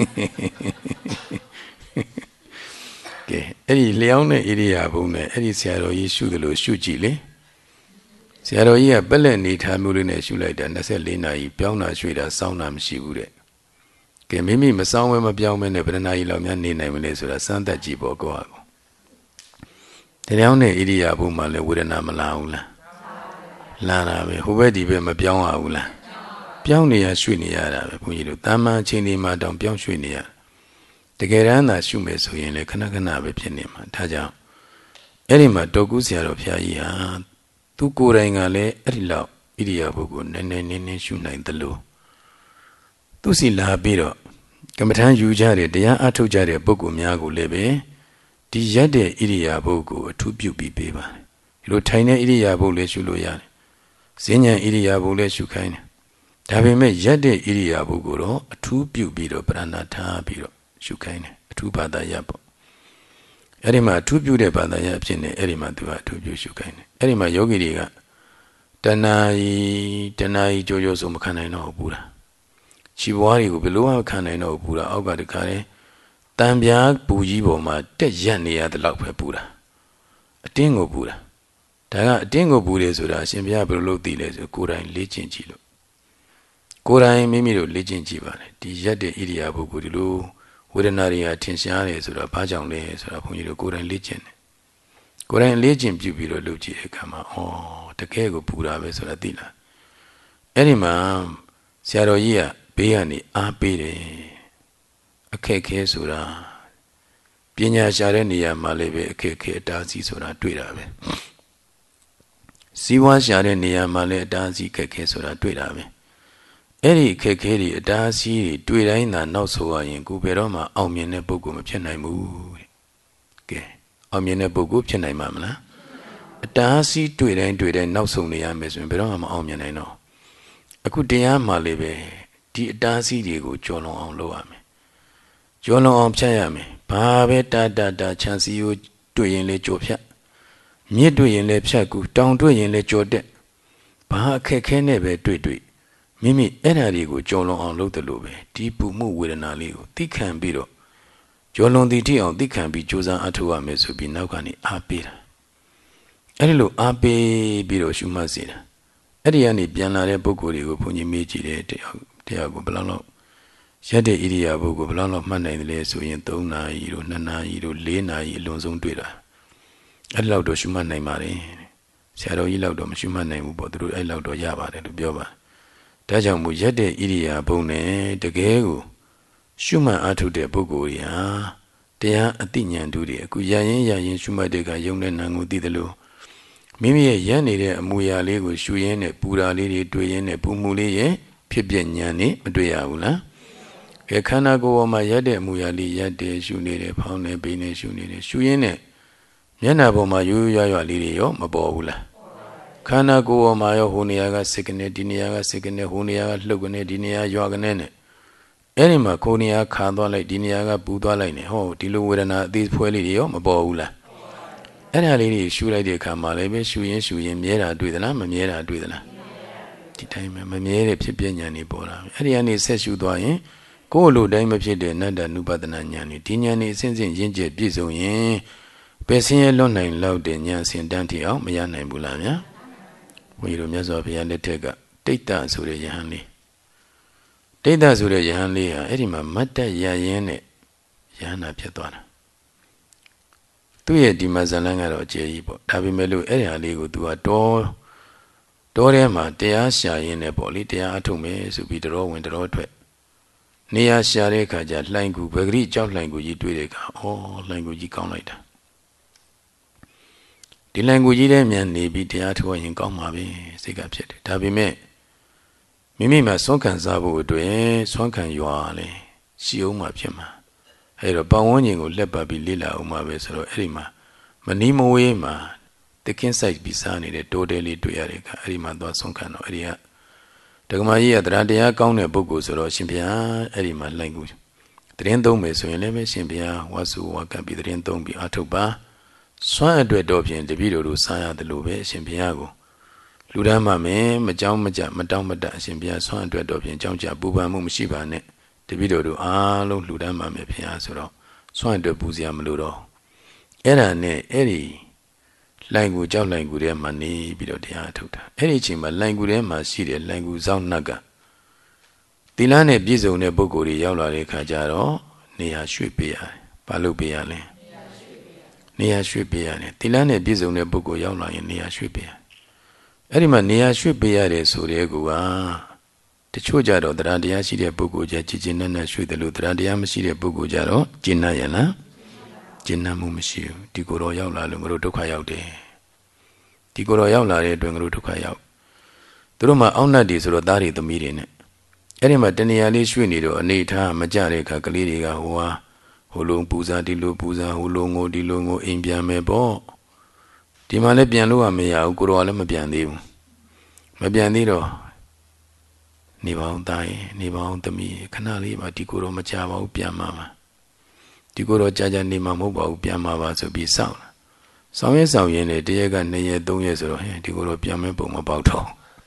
ကဲအဲ့ဒီလျှောင်းတဲ့ဣရိယာပုနဲ့အဲ့ဒီဆရာတော်ကြီးရှုသလိုရှုကြည့်လေဆရာတော်ကြီးကပက်လက်နေထားမှုလေးနဲ့ရှုလိုက်တာ24နာရီပြောင်းတာရွှေ့တာစောင်းတာမရှိဘူးတဲ့ကဲမိမိမစောင်းဝဲမပြောင်းမဲနဲ့ဘယ်နှနာရီလောက်များနေနိုင်မလဲဆိုတာစမ်းသပ်ကြည့်ပေါ့ကိုယ့်ဟာကိုဒီလျှောင်းတဲ့ဣရိယာပုမှာလည်းဝေဒနာမလာဘူးလားလာတာပဲဟိုဘက်ဒီဘက်မပြောင်းရဘူးလားပြောင်းနေရရွှေ့နေရတာပဲဘုန်းကြီးတို့တာမန်အချိန်ဒီမှာတောင်ပြောင်းရွှေ့နေရတကယ်တမ်းသာရှုမယ်ဆိုရင်လည်းခဏခဏပဲဖြစ်နေမှာဒါကြောင့်အဲ့ဒီမှာတော်ကူးဆရာတော်ဘုရားကြီးဟာသူကိုယ်တိုင်ကလည်းအဲ့ဒီလောက်ဣရိယာပုကိုနည်းနည်းရှုနိုင်သလိုသူစီလာပြီးတော့ကမ္မထမ်းယူကြတဲ့တရားအထုတ်ကြတဲ့ပုဂ္ဂိုလ်များကိုလည်းပဲဒီရက်တဲ့ဣရိယာပုကိုအထူးပြုပြီးပေးပါတယ်ဒီလိုထိုင်တဲ့ဣရိယာပုလည်းရှုလို့ရတယ်ဈဉ္ဉံဣရိယာပုလည်းရှုခိုင်းတယ်ဒါပေမဲ့ရက်တဲ့ဣရိယာပုကိုတော့အထူးပြုပြီးတော့ပရဏာထားပြီးတော့ရှုခိုင်းတယ်အထူးဘာသာရပ်ပေါ့အဲ့ဒီမှာအထူးပြုတဲ့ဘာသာရပ်ဖြစ်နေအဲ့ဒီမှာသူကအထူးပြုရှုခိုင်းတယ်အဲ့ဒီမှာယောဂီတွေကတဏှာကြီးကြိုးဆိုမခံနိုင်တော့ဘူးလားခြေပွားတွေကိုဘယ်လိုမှခံနိုင်တော့ဘူးလားအောက်ကတခါလေတံပြားပူကြီးပေါ်မှာတက်ရက်နေရတဲ့လောက်ပဲပူတာအတင်းကိုပူတာဒါကအတင်းကိုပူတယ်ဆိုတာအရှင်ဘုရားဘယ်လိုလုပ်သိလဲဆိုကိုယ်တိုင်လေ့ကျင့်ကြည့်လို့ကိုယ်တိုင်မိမိတို့လေ့ကျင့်ကြည့်ပါလေဒီရက်တဲ့ဣရိယာပုကိုဒီလိုဝေဒနာတွေကထင်ရှားတယ်ဆိုတော့ဘာကြောင့်လဲဆိုတာဘုန်းကြီးတို့ကိုယ်တိုင်လေ့ကျင့်တယ်ကိုယ်တိုင်လေ့ကျင့်ပြုပြီးတော့လုပ်ကြည့်တဲ့အခါမှာတကယ်ကိုပူတာပဲဆိုတာသိလားအဲ့ဒီမှာဆရာတော်ကြီးကဘေးကနေအားပေးတယ်အခက်ခဲဆိုတာပညာရှာတဲ့နေရာမှာလည်းပဲအခက်ခဲအတားအဆီးဆိုတာတွေ့တာပဲစီးပွားရှာတဲ့နေရာမှာလည်းအတားအဆီးခက်ခဲဆိုတာတွေ့တာပဲအဲ့ဒီအခက်ခဲတွေအတားအဆီးတွေတွေ့တိုင်းသာနောက်ဆိုရရင်ကိုယ်ဘယ်တော့မှအောင်မြင်တဲ့ပုဂ္ဂိုလ်မဖြစ်နိုင်ဘူးတဲ့ကဲအောင်မြင်တဲ့ပုဂ္ဂိုလ်ဖြစ်နိုင်မှာမလားအတားအဆီးတွေ့တိုင်းနောက်ဆုံးနေရမယ်ဆိုရင်ဘယ်တော့မှမအောင်မြင်နိုင်တော့အခုတရားမှလည်းပဲဒီအတားအဆီးတွေကိုကျော်လွန်အောင်လုပ်ရမယ်ကျော်လွန်အောင်ဖြတ်ရမယ်ဘာပဲတာချမ်းစီကိုတွေ့ရင်လေကျော်ဖြတ်မြစ်တွေ့ရင်လေဖြတ်ကူတောင်တွေ့ရင်လေကျော်တက်ဘာအခက်ခဲနဲ့ပဲတွေ့မိမိအဲ့ဓာတွေကိုကျော်လွန်အောင်လုပ်တယ်လို့ပဲဒီပူမှုဝေဒနာလေးကိုသိခံပြီးတော့ကျော်လွန်သည်တိအောင်သိခံပြီးကြိုးစားအထောက်ရမယ်ဆိုပြီးနောက်ကနေအားပေးတာအဲ့ဒီလိုအားပေးပြီးတော့ရှုမှတ်စေတာအဲ့ဒီကနေပြန်လာတဲ့ပုဂ္ဂိုလ်တွေကိုဘုန်းကြီးမေးကြည့်တယ်တရားကိုဘယ်လောက်ရက်တဲ့ဣရိယာပုကိုဘယ်လောက်မှတ်နိုင်တယ်လဲဆိုရင်3နာရီတို့2နာရီတို့4နာရီအလွန်ဆုံးတွေ့တာအဲ့လောက်တော့ရှုမှတ်နိုင်ပါတယ်ဆရာတော်ကြီးလောက်တော့မရှုမှတ်နိုင်ဘူးပေါ့သူတို့အဲ့လောက်တော့ရပါတယ်လို့ပြောပါဒါကြောင့်မို့ရက်တဲ့ဣရိယာပုနဲ့တကယ်ကိုရှုမှတ်အားထုတ်တဲ့ပုဂ္ဂိုလ်ရာတရားအသိဉာဏ်တို့တွေအခုရရင်ရှုမှတ်တဲ့ကယုံတဲ့နာကိုသိတယ်လို့မိမိရဲ့ရက်နေတဲ့အမူအရာလေးကိုရှုရင်းနဲ့ပူရာလေးတွေတွေ့ရင်းနဲ့ပူမှုလေးရဲ့ဖြစ်ပြဉာဏ်နဲ့မတွေ့ရဘူးလားခန္ဓာကိုယ်ပေါ်မှာရက်တဲ့အမူအရာလေးရက်တယ်ရှုနေတယ်ဖောင်းနေပိနေရှုနေတယ်ရှုရင်းနဲ့မျက်နှာပေါ်မှာရွရွလေးတွေရောမပေါ်ဘူးလားခန္ဓာကိုယ်ပေါ်မှာရောဟိုနေရာကစိတ်ကနေဒီနေရာကစိတ်ကနေဟိုနေရာကလှုပ်ကနေဒီနေရာရွကနေနဲ့အဲ့ဒီမှာကိုယ်နေရာခါသွားလိုက်ဒီနေရာကပူသွားလိုက်နေဟောဒီလိုဝေဒနာအသေးဖွဲလေးတွေရောမပေါ်ဘူးလားအဲ့ဒါလေးတွေရှုလိုက်တဲ့အခါမှာလည်းပဲရှုရင်းမြဲတာတွေ့သလားမမြဲတာတွေ့သလားဒီတိုင်းပဲမမြဲတဲ့ဖြစ်ပြဉာဏ်တွေပေါ်လာအဲ့ဒီကနေဆက်ရှုသွားရင်ကိုယ်လိုတိုင်းမဖြစ်တဲ့နတ္တနုပဒနာဉာဏ်นี่ဒီဉာဏ်นี่အစဉ်ရင့်ကျက်ပြည့်စုံရင်ပယ်ဆင်းရဲလွတ်နိုင်လောက်တဲ့ဉာဏ်စဉ်တန်းထီအောင်မရနိုင်ဘူးလားဗျာဘုန်းကြီးတို့မြတ်စွာဘုရားလက်ထက်ကတိတ်တဆိုတဲ့ယဟန်လေးတိတ်တဆိုတဲ့ယဟန်လေးဟာအဲ့ဒီမှာမတ်တက်ရရင်နဲ့ယဟန်နာဖြစ်သွားတာသူ့ရဲ့ဒီမှာဇလန်းကတော့အကျယ်ကြီးပေါ့ဒါပေမဲ့လို့အဲ့ဒီဟာလေးကိုသူကတောထဲမှာတရားရှာရင်းနဲ့ပေါ့လေတရားအထုတ်မယ်ဆိုပြီးတော်ဝင်တော်ထွက်နေရာရှာတဲ့အခါကျလှိုင်းကူဗဂရိကြောက်လှိုင်းကူကြီးတွေ့တဲ့အခါလှိုင်းကူကြီးကောင်းလိုက်တာဒီလှိုင်းကူကြီးထဲမြန်နေပြီးတရားထုတ်ရင်ကောင်းမှာပဲစိတ်ကဖြစ်တယ်ဒါပေမဲ့မိမိမှာဆွမ်းခံစားဖို့အတွက်ဆွမ်းခံရွာလေရှိအောင်မှဖြစ်မှာအဲ့တော့ပတ်ဝန်းကျင်ကိုလက်ပတ်ပြီးလေ့လာအောင်မှပဲဆိုတော့အဲ့ဒီမှာမနီးမဝေးမှာတကင်းဆိုင်ပြီးစားနေတဲ့တိုးတဲလေးတွေ့ရတဲ့အခါအဲ့ဒီမှာသွားဆွမ်းခံတော့အဲ့ဒီကဒကမာကြီးကတရားကောင်းတဲ့ပုဂ္ဂိုလ်ဆိုတော့ရှင်ဘုရားအဲ့ဒီမှာလှိုင်းကူသတင်းသုံးမယ်ဆိုရင်လည်းပဲရှင်ဘုရားဝါစုဝါကပ်ပြီးသတင်းသုံးပြီးအထုတ်ပါစွမ်းအတွက်တော့ဖြင့်တပည့်တော်တို့စားရတယ်လို့ပဲရှင်ဘုရားကိုလူတန်းမှမယ်မကြောင်းမကြမတောင်းမတအရှင်ဘုရားစွမ်းအတွက်တော့ဖြင့်ကြောင်းကြပူပန်မှုမရှိပါနဲ့တပည့်တော်တို့အားလုံးလူတန်းမှမယ်ဘုရားဆိုတော့စွမ်းအတွက်ပူစရာမလိုတော့အဲ့ဒါနဲ့အဲ့ဒီလှိုင်ကူကြောက်လှိုင်ကူထဲမှာနေပြီးတော့တရားထုတ်တာအဲ့ဒီအချိန်မှာလှိုင်ကူထဲမှာရှိတဲ့လှိုင်ကူစောင့်နှက်ကသီလနဲ့ပြည့်စုံတဲ့ပုဂ္ဂိုလ်တွေရောက်လာတဲ့အခါကျတော့နေရာရွှေ့ပေးရတယ်။ဘာလို့ပေးရလဲ။နေရာရွှေ့ပေးရတယ်။သီလနဲ့ပြည့်စုံတဲ့ပုဂ္ဂိုလ်ရောက်လာရင်နေရာရွှေ့ပေးရတယ်။အဲ့ဒီမှာနေရာရွှေ့ပေးရတယ်ဆိုတဲ့ကူကတချို့ကြတော့တရားရှိတဲ့ပုဂ္ဂိုလ်ကြကြည်ကျင်နဲ့ရွှေ့တယ်လို့တရားမရှိတဲ့ပုဂ္ဂိုလ်ကြတော့ကျင့်နိုင်ရလား။ကျင့်နိုင်မှုမရှိဘူးဒီကိုယ်တော်ရောက်လာလို့ငါတို့ဒုက္ခရောက်တယ်ဒီကိုယ်တော်ရောက်လာတဲ့အတွက်ငါတို့ဒုက္ခရောက်သူတို့မှအောက်နှက်တွေဆိုတော့သားတွေသမီးတွေနဲ့အဲ့ဒီမှာတဏှာလေးရွှေ့နေတော့အနေထားမကြတဲ့အခါကလေးတွေကဟိုလုံးပူဇာဒီလိုပူဇာဟိုလုံးငိုဒီလိုငိုအိမ်ပြန်မယ်ပေါ့ဒီမှာလည်းပြန်လို့မရဘူးကိုယ်တော်ကလည်းမပြန်သေးဘူးမပြန်သေးတော့နေပါအောင်သားရင်နေပါအောင်သမီးခဏလေးပါဒီကိုယ်တော်မကြပါဘူးပြန်မှာပါဒီကိုယ်တော်ကြာနေမှာမဟုတ်ပါဘူးပြန်မှာပါဆိုပြီးစောင့်ဆောင်ရင်နဲ့တရက်က2ရက်3ရက်ဆိုတော့ဒီကိုယ်တော်ပြန်မဲ့ပုံမပေါက်တော့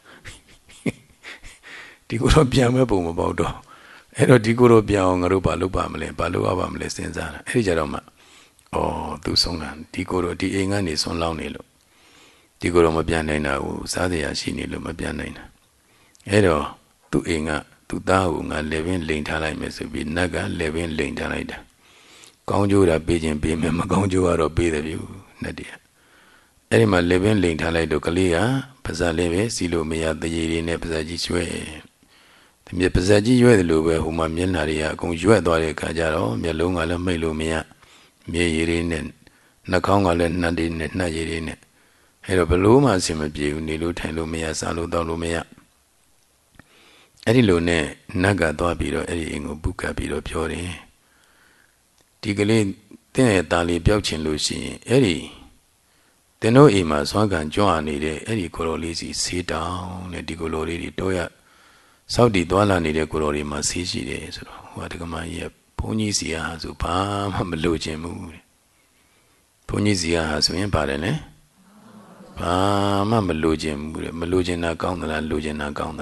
ဒီကိုယ်တော်ပြန်မဲ့ပုံမပေါက်တော့အဲ့တော့ဒီကိုယ်တော်ပြန်အောင်ငါတို့ဘာလုပ်ပါမလဲဘာလုပ်ရပါမလဲစဉ်းစားတာအဲ့ဒီကြတော့မှသူဆုံးတာဒီကိုယ်တော်ဒီအိမ်ကနေဆွမ်းလောင်းနေလို့ဒီကိုယ်တော်မပြန်နိုင်တာကိုစားစရာရှိနေလို့မပြန်နိုင်တာအဲ့တော့သူ့အိမ်ကသူ့သားကိုငါလေပင်လိန်ထားလိုက်မယ်ဆိုပြီးနတ်ကလေပင်လိန်ထားလိုက်တာကောင်းကျိုးတာပေးခြင်းပေးမယ်မကောင်းကျိုးကတော့ပေးတယ်ဗျနတ်တည်းအဲ့ဒီမှာလေပင်လိန်ထားလိုက်တော့ကလေးကပါဇက်လေးပဲစီလို့မရတရေတွေနဲ့ပါဇက်ကြီးရွှဲ The Mipazaji, you are the lower whom I mean, Naria, Kung you at the Kajaro, Melunga, Melumia, Mirin, Nakonga, Nadin, Najirin. Hero Beluma, Simabu, Nilu, Telumia, Salu, Dolumia. Eddie Lune, Naga, Dobiro, Eddie Ingo, Buka, Biro, Puri. Tigali, then Dali, Belchin, Lucy, Eddie. They know Ima, Swagan, Joan, Eddie Corolisi, sit down, Eddie Colori, Toya. Saudi Dwala needed Corori Masisi days, what a command, Ponisia has a palm, Meloge mood. Ponisia has been pardon, eh? Palm, Meloge, Melogen account and Lugen account.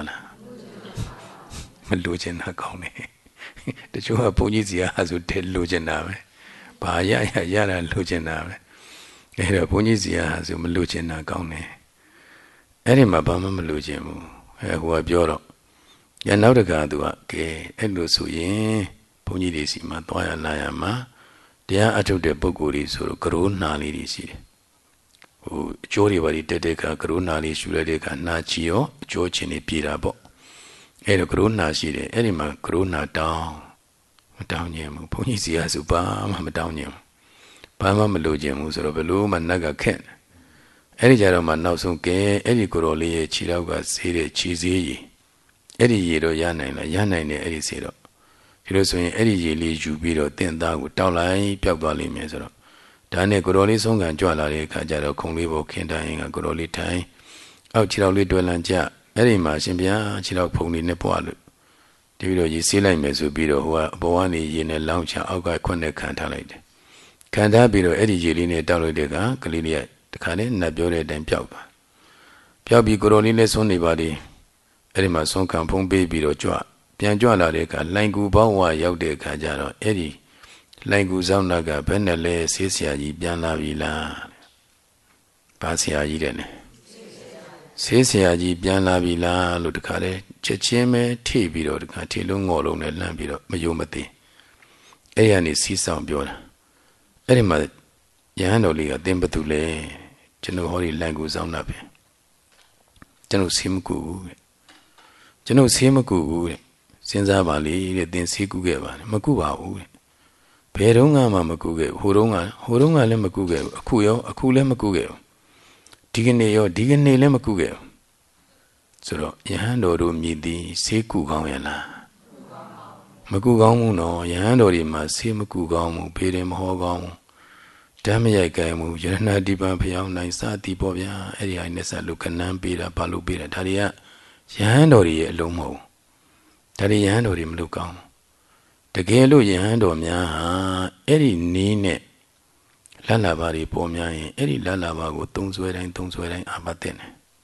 Melogen account. The Joa Ponisia has to tell Lugenave. Paya Yara Lugenave. Ponisia has a Melogen account. Edima Bama Melogemu, who are Bureau. Yanaudaga do a gay, Elusuye, Ponidisi, Matoya Layama, they are out of the Boguris or Corona Lisi. Oh, Jori Vaditeka, Corona Lisudeka, Nachio, Georgini Pirabo. Ed Corona Side, Edima Corona down. Down yam, Ponisia Suba, down yam. Pama Melogem was a balloon and Naga Ken. Erijaraman now so gay, Edi Coroli, Chiraga, Sede, Cheesy. Eddie Yedo Yana, Yana in the Eddie Sedo. He was in Eddie Yeli Jubiro, then that would tell I, Piabali Mesero. Dane Goroli Song and Joala Kajaro, Conglivo, Kendaing, a Goroli Tai. Out Chirali Dwelanja, Eddie Marchimbia, Chirao Pony Nepoalu. Divido Yisila Mesubiro, who are Boani in a lounge, Alga Quande Cantalite. Candabiro, Eddie Yeline, Dalodega, Galilia, the Canin, Nabure, and Piaba. Piabi Goroli less only body. Edima son campong baby or joa. Pianjoa la deca, Langu Bawa Yaude Cajaro, Eddie. Langu Zaunaga, Benele, Sisia, Biana Villa. Pasia Yidene. Sisia, Biana Villa, Ludicare, Checheme, T. Biro, the Catilung or on a lambiro, Mayumati. Ayani Sisa Biola. Edima Yanoli, a Dimbatule, Genohori Langu Zaunabe. Geno Simku. General Simaku, Senzabali, then Sikuga, Makuba. Perunga Mamakuge, Hurunga Lemakuge, Akuyo, Akule Makuge. Diganeo, Lemakuge. So, Yahando Midi, Siku Gawela. Makugamu no, Yahando must see Makugamu, Pirim Hogamu. Damia Gamu, Jana Diba Piao, Nisa, Dibovia, Eria Nessa, Lucanam, Pira, Palubira, Taria. Yandori Lomo. Tari Yandori Mlukam. The Galo Yandomia, Eddie Nine Lalabari Pomia, Eddie Lalabago, Tonswearing, Abaten.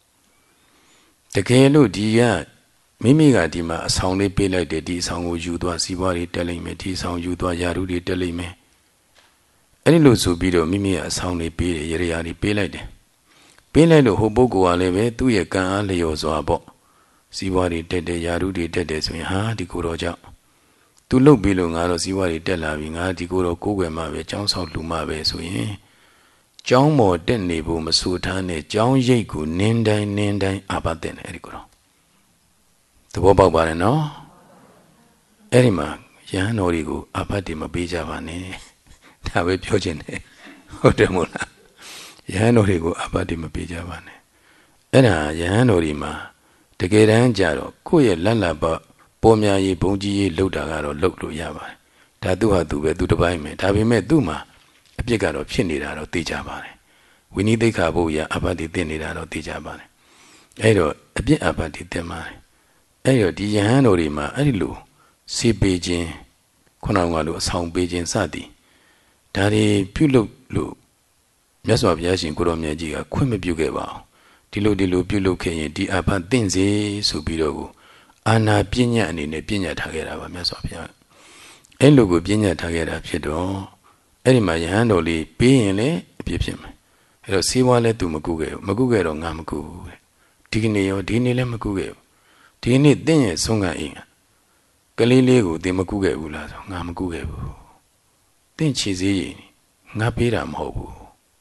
The Galo Dia Mimiga Dima, soundly pay like the D sound Judua Sibari telling me, T sound Judua Yarudi telling me. Any Lusu Bido Mimia soundly pay, Yeriari pay like the pay like the Hobogo Aleve, 2 year can Leo Zoabo. Siwari Tede Yarudi Tede Swing Ha Dikuroja. To look below Naro Siwari Telaving Ha Dikuro Kugemabe, Jones of Lumabe Swing. John Mo Dennebu Masutane, John Yaku, Nendai, Abaten Ericoro. The Boba Barano Erima, Yan Origo, Abatima Bijavane, Tabe Piogene, Hotemula. Yan Origo, Abatima Bijavane. Era Yan Orima. The Garan Jaro, Kuya Lalaba, Pomia, Bonji, Lodagaro, Loklo Yaba. Tadua do the Bime, Tabime Duma, a pigaro, Chinida, Tijabane. We need the Kabuya, Abadi Dinida, Tijabane. Edo, a bit Abadi Demane. Edo, Diano Rima, Arilu, Si Beijing, Konawalu, Sound Beijing Sadi. Tari Pulo, Yasu of Yashin Kuromiaji, a Quimibugeva. Dilo Pulo Kenya, di Aban Dinzi, Subirogo. Ana Pina and in a Pina Tagera, Mesopia. Elugo Pina Tagera, Piedo. Erima Yandoli, Pine, Pipim. Ero Siwale to Maguge on Gamaku. Tigneo, Dinile Maguge. Tini Dine Songa Inga. Galileo de Maguge Ula, Gamaguge. Then Chizi, Napiram Hobu.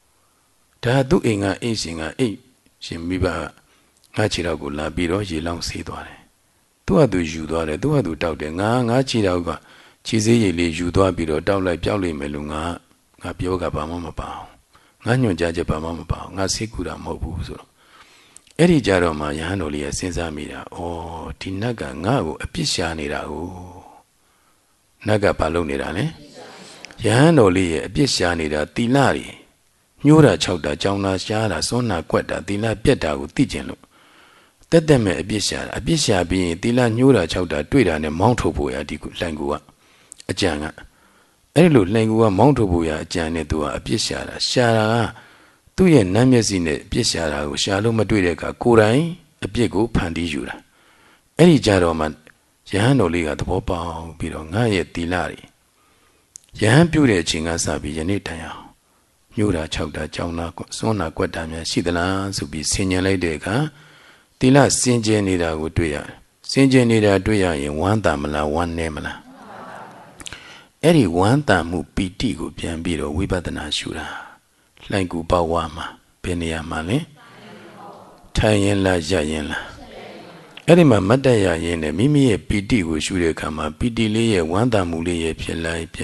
Tadu Inga Isinga 8. Shimiba Hachirago la Biro, Yilang Sidore. သူ့ဟာသူယူသွားတယ်သူ့ဟာသူတောက်တယ်ငါခြေတော့ကခြေစည်းရည်လေးယူသွားပြီးတော့တောက်လိုက်ပြောက်လိုက်မယ်လို့ငါပြောကဘာမှမပါဘူးငါညွှန်ကြားချက်ဘာမှမပါဘူးငါစိတ်ကူတာမဟုတ်ဘူးဆိုတော့အဲ့ဒီကြတော့မှယဟန်တော်လေးကစဉ်းစားမိတာဩဒီနတ်ကငါ့ကိုအပြစ်ရှာနေတာကိုနတ်ကဘာလုပ်နေတာလဲယဟန်တော်လေးရဲ့အပြစ်ရှာနေတာသီလတွေညှိုးတာခြောက်တာကြောင်တာရှားတာစွန်းတာကွက်တာသီလပြက်တာကိုသိကျင်လို့တက်မဲ့အပြစ်ရှာတာအပြစ်ရှာပြီးရင်သီလညှိုးတာခြောက်တာတွေ့တာနဲ့မောင်းထုတ်ဖို့ရဒီလှိုင်ကူကအကြံကအဲ့ဒီလိုလှိုင်ကူကမောင်းထုတ်ဖို့ရအကြံနဲ့သူကအပြစ်ရှာတာကသူ့ရဲ့နတ်မျက်စိနဲ့အပြစ်ရှာတာကိုရှာလို့မတွေ့တဲ့အခါကိုယ်တိုင်အပြစ်ကိုဖန်တီးယူတာအဲ့ဒီကြတော့မှယဟန်တော်လေးကသဘောပေါက်ပြီးတော့ငါရဲ့သီလတွေယဟန်ပြုတဲ့အချိန်ကစပြီးယနေ့တိုင်အောင်ညှိုးတာခြောက်တာကြောင်တာစွန်းတာကွက်တာများရှိသလားဆိုပြီးဆင်ញင်လိုက်တဲ့အခါသီလစင်ကြယ်နေတာကိုတွေ့ရတယ်စင်ကြယ်နေတာတွေ့ရရင်ဝမ်းသာမလားဝမ်းနည်းမလားအဲ့ဒီဝမ်းသာမှုပီတိကိုပြန်ပြီးတော့ဝိပဿနာရှုတာလှိုင်ကူပေါဝါမှာဘယ်နေရာမှာလဲထိုင်ရင်လားရရင်လားအဲ့ဒီမှာမတ်တရရင်နဲ့မိမိရဲ့ပီတိကိုရှုတဲ့အခါမှာပီတိလေးရဲ့ဝမ်းသာမှုလေးရဲ့ဖြစ်လိုက်အဲ့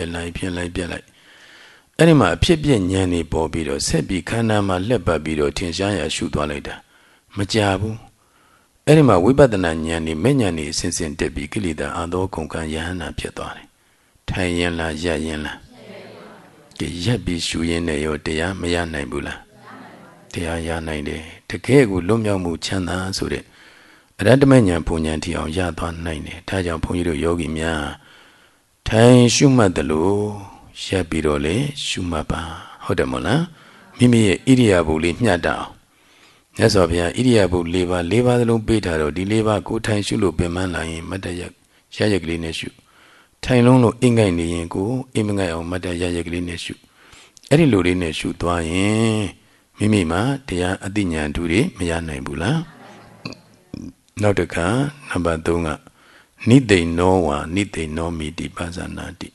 ဒီမှာအဖြစ်ပြဉာဏ်နေပေါ်ပြီးတော့ဆက်ပြီးခန္ဓာမှာလက်ပတ်ပြီးတော့ထင်ရှားရရှုသွားလိုက်တာမကြဘူးအဲ့ဒီမှာဝိပဿနာဉာဏ်နေမဲ့ဉာဏ်နေအစဉ်စဉ်တက်ပြီးကိလေသာအသောကုန်ကံယဟန္တာဖြစ်သွားတယ်ထိုင်ရင်လားရရင်လားရက်ပြီးရှုရင်းနဲ့ရောတရားမရနိုင်ဘူးလားတရားရနိုင်တယ်တကယ်ကိုလွတ်မြောက်မှုချမ်းသာဆိုတဲ့အရဟတမဉာဏ်ပူဉာဏ်ထီအောင်ရသွားနိုင်တယ်ဒါကြောင့်ဘုန်းကြီးတို့ယောဂီများထိုင်ရှုမှတ်တယ်လို့ရက်ပြီးတော့လေရှုမှတ်ပါဟုတ်တယ်မို့လားမိမိရဲ့ဣရိယာပုလေးမျှတအောင်မြတ်စွာဘုရားဣရိယာပု၄ပါးသလုံးပေးထားတော့ဒီ၄ပါးကိုထိုင်ရှုလို့ပင်ပန်းလာရင်မတ်တရရကလေးနဲ့ရှုထိုင်လုံးလို့အင်္ဂိုက်နေရင်ကိုအင်မငိုက်အောင်မတ်တရကလေးနဲ့ရှုအဲ့ဒီလိုလေးနဲ့ရှုသွားရင်မိမိမှာတရားအသိဉာဏ်ဓုတွေမရနိုင်ဘူးလားနောက်တစ်ခါနံပါတ်3ကနိသိဏောဝါနိသိဏောမိတိပါဇာနာတိ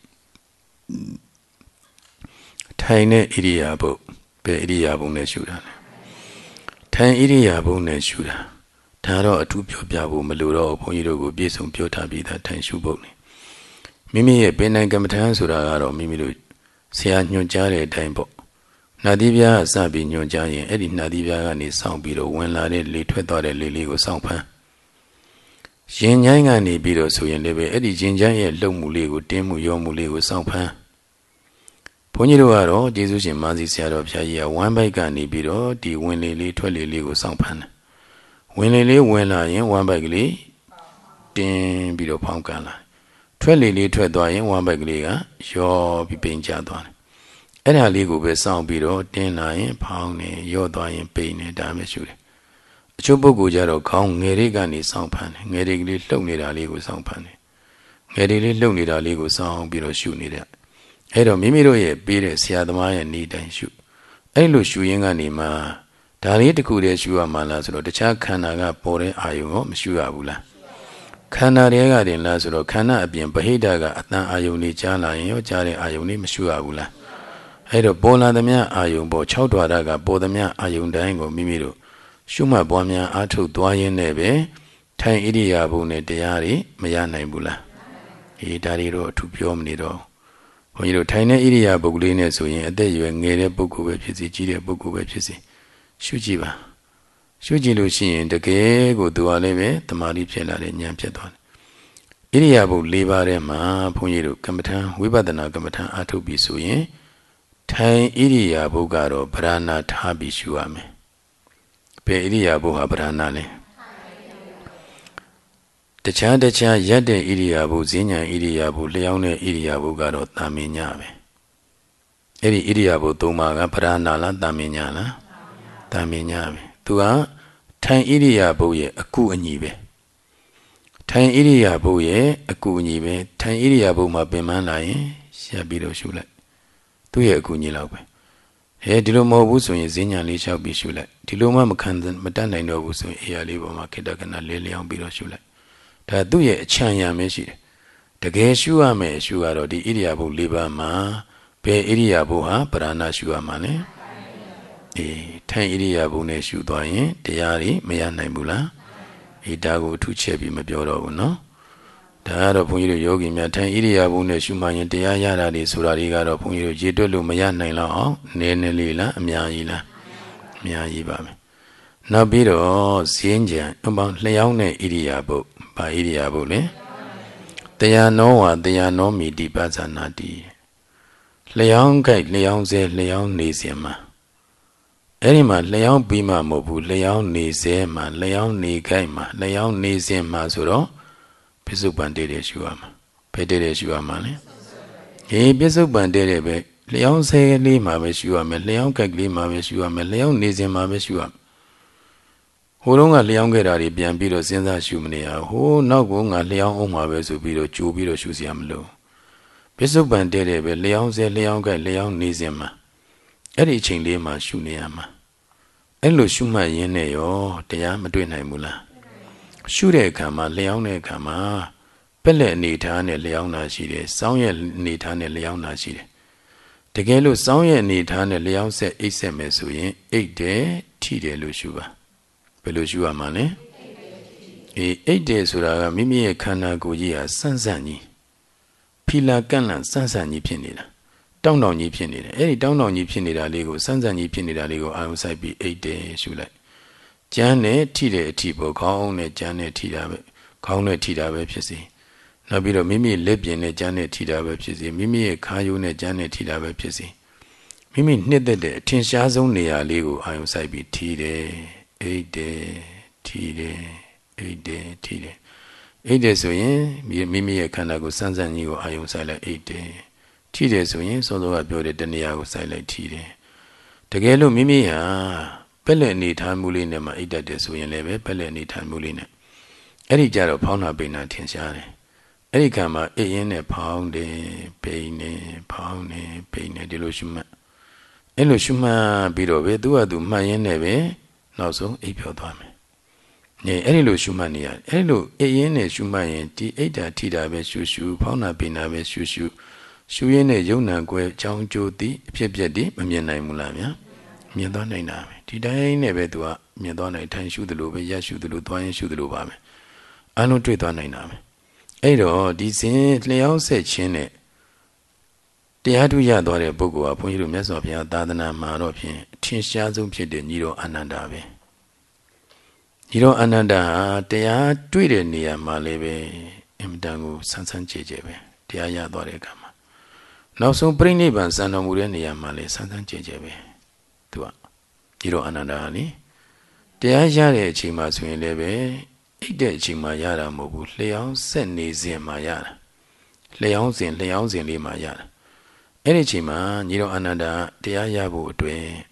ထိုင်တဲ့ဣရိယာပုဘယ်ဣရိယာပုနဲ့ရှုတာလဲထိုင်ဣရိယာပုနဲ့ရှုတာဒါတော့အထူးပြောပြဖို့မလိုတော့ဘုန်းကြီးတို့ကိုပြည့်စုံပြောထားပြီးသားထိုင်ရှုပုနေမိမိရဲ့ပင်နိုင်ကမ္မထမ်းဆိုတာကတော့မိမိတို့ဆရာညွှန်ကြားတဲ့အတိုင်းပေါ့နှာသီးပြားစပြီးညွှန်ကြားရင်အဲ့ဒီနှာသီးပြားကနေစောင့်ပြီးတော့ဝင်လာတဲ့လေထွက်သွားတဲ့လေလေးကိုစောင့်ဖမ်းရင်ချိုင်းကနေပြီးတော့ဆိုရင်လည်းပဲအဲ့ဒီရင်ချိုင်းရဲ့လှုပ်မှုလေးကိုတင်းမှုရောမှုလေးကိုစောင့်ဖမ်းဘုန်းကြီးတို့ကတော့ကျေးဇူးရှင်မာစီဆရာတော်ဘုရားကြီးကဝမ်းဘိုက်ကနေပြီးတော့ဒီဝင်လေလေးထွက်လေလေးကိုစောင့်ဖမ်းတယ်ဝင်လေလေးဝင်လာရင်ဝမ်းဘိုက်ကလေးတင်းပြီးတော့ဖောင်းကန်လာထွက်လေလေးထွက်သွားရင်ဝမ်းဘက်ကလေးကရောပြီးပိန်ကျသွားတယ်အဲ့ဒါလေးကိုပဲစောင့်ပြီးတော့တင်းလာရင်ဖောင်းနေရောသွားရင်ပိန်နေဒါမှရှုတယ်အချို့ပုဂ္ဂိုလ်ကြတော့ခေါင်းငယ်လေးကနေစောင့်ဖမ်းတယ်ငယ်လေးကလေးလှုပ်နေတာလေးကိုစောင့်ဖမ်းတယ်ငယ်လေးလှုပ်နေတာလေးကိုစောင့်ပြီးတော့ရှုနေတဲ့အဲ့တော့မိမိတို့ရဲ့ပေးတဲ့ဆရာသမားရဲ့နေတိုင်းရှုအဲ့လိုရှုရင်းကနေမှဒါလေးတစ်ခုတည်းရှုရမှာလားဆိုတော့တခြားခန္ဓာကပေါ်တဲ့အာယုံကိုမရှုရဘူးလားခန္ဓာတွေကတင်လားဆိုတော့ခန္ဓာအပြင်ဗဟိတကအတန်အာယုံလေးကြားလာရင်ရောကြားတဲ့အာယုံလေးမရှုရဘူးလားအဲ့တော့ပေါ်လာသမျှအာယုံပေါ်6ဓာတ်ကပေါ်သမျှအာယုံတိုင်းကိုမိမိတို့ရှုမှတ်ပွားများအားထုတ်သွားရင်းနဲ့ပဲထိုင်ဣရိယာပုနဲ့တရားတွေမရနိုင်ဘူးလားဒါတွေတော့အထူးပြောမနေတော့ဘုန်းကြီးတို့ထိုင်တဲ့ဣရိယာပုလေးနဲ့ဆိုရင်အသက်အရွယ်ငယ်တဲ့ပုဂ္ဂိုလ်ပဲဖြစ်စေကြီးတဲ့ပုဂ္ဂိုလ်ပဲဖြစ်စေရှုကြည့်ပါရှုကြည့်လို့ရှိရင်တကယ်ကိုသူဟာလည်းပဲတမာတိဖြစ်လာတဲ့ဉာဏ်ဖြစ်သွားတယ်ဣရိယာပု၄ပါးထဲမှာဘုန်းကြီးတို့ကမ္မထံဝိပဿနာကမ္မထံအားထုတ်ပြီးဆိုရင်ထိုင်ဣရိယာပုကတော့ဗရဏာထားပြီးရှုရမယ်ဘယ်ဣရိယာပုဟာဗရဏာလဲတခြားရက်တဲ့ဣရိယာပုဈဉ္ဉံဣရိယာပုလျောင်းတဲ့ဣရိယာပုကတော့တာမင်ညပဲအဲ့ဒီဣရိယာပု၃ပါးကဗရဏာလားတာမင်ညလားတာမင်ညပဲသူကထိုင်ဣရိယာပုရဲ့အကုအညီပဲထိုင်ဣရိယာပုရဲ့အကုအညီပဲထိုင်ဣရိယာပုမှာပင်ပန်းလာရင်ရပ်ပြီးတော့ရှုလိုက်သူ့ရဲ့အကုအညီလောက်ပဲဒီလိုမဟုတ်ဘူးဆိုရင်ဈဉ္ဉံလေးလျှောက်ပြီးရှုလိုက်ဒီလိုမှမတတ်နိုင်တော့ဘူးဆိုရင်အေးရလေးပေါ်မှာခေတ္တကနာလေးလျောင်းပြီးတော့ရှုလိုက်ဒါသူ့ရဲ့အချမ်းရမယ်ရှိတယ်တကယ်ရှုရမယ်ရှုရတော့ဒီဣရိယာပု၄ပါးမှာဘယ်ဣရိယာပုဟာပရဏာရှုရမှာလဲထိုင်ဣရိယာပုနဲ့ရှုသွားရင်တရားတွေမရနိုင်ဘူးလား Itago to chebi mabiodo, no? Taro Punyo Yogi Matan Idia Bune Shumayan Tiara de Surariga of Punyo Jitolo Mayan Law, Nene Lila, Miaila, Miaibame. Now Bido, Sienja, about Leone Idia book by Idia Bule. They are no me deep as a nadi. Leon Gate Leon Z Leon Nizema. Erima Leon Bima Mobu Leon Nizema Leon Nigaima Leon Nizema Suro Pisu Bandere Shuama Pedere Shuamane. He Pisu Bandere Leon say Lima Veshuame Leon Kaglima Veshuame Leon Nizema Veshuam. Hulunga Leon Gerari Biambiro Senza Shumnia, who no gunga Leon Oma Vesubiro Chubiro Shusiamlo. Pisu Bandere Leon say Leon Gai Leon Nizema. Eri ching lima shuniama. Elo shuma yene yo, teya madwina mula. Shure kama, leone kama, pele nitane leona shire, saunye nitane leona shire. Tegelu saunye nitane leon se ise mesuye, eide tide lo shuba. Pelo shuba mane? Eide suraga mimi kana gojiya sansanyi. Pila kana sansanyi pinila. Down ye pinny, any down ye pinny lego, sons and ye pinny lego, I was I be 8 days, should like. Janet Tide Tipo, Kone Janet Tida, Kone Tida Websy. Nabilo Mimi Libyan Janet Tida Websy, Mimi Kayune Janet Tida Websy. Mimi knitted the Tinshas only a lego, I was I be Tide, 8 day, Tide, 8 day, Tide. 8 days, so yeah, Mimi a Kanago, sons and you, I was I like 8 day. Tide so yin so I built the Niago silent Tide. Tegelo Mimia, Pelle need time mulina, my ida de so yin leve, Pelle need time mulina. Eddie Jaro Pona Bina Tinsane. Eddie Kama, a pound, pain, delusion. Elushuma Bido, do my neve, no so, Epiodame. Nay, Elu Shumania, Elu, Shumayan, T8 Tida Veshu, Pona Bina Veshu. Shuyene Yona Gue Chang Jodi, Piedi, Miana Mulamia, Miadona Name. Today never do a Miadona time shoot the lobe, Yashu the Lutuan shoot the Lubame. I know treat on name. Edo, this is Leo said Chene. The Aduya Dore Bogo upon you, Mesopia, Dadana Maropian, Tinshazum Pede, Niro Anandabe. Niro Ananda, they are tweeted near Maleve, Mdangu, Sansan Jejebe, the Aya Dore Gama. Now so bring Niban San Murenia Male Santan Jejebe. Tua. Niro Anandani. The Ayare Chima Swin Leve, Ide Chima Yara Mobu, Leon Sen Nizema Yara. Leon Zin Lima Yara. Any Chima, Niro Ananda, the Ayabu Dwe.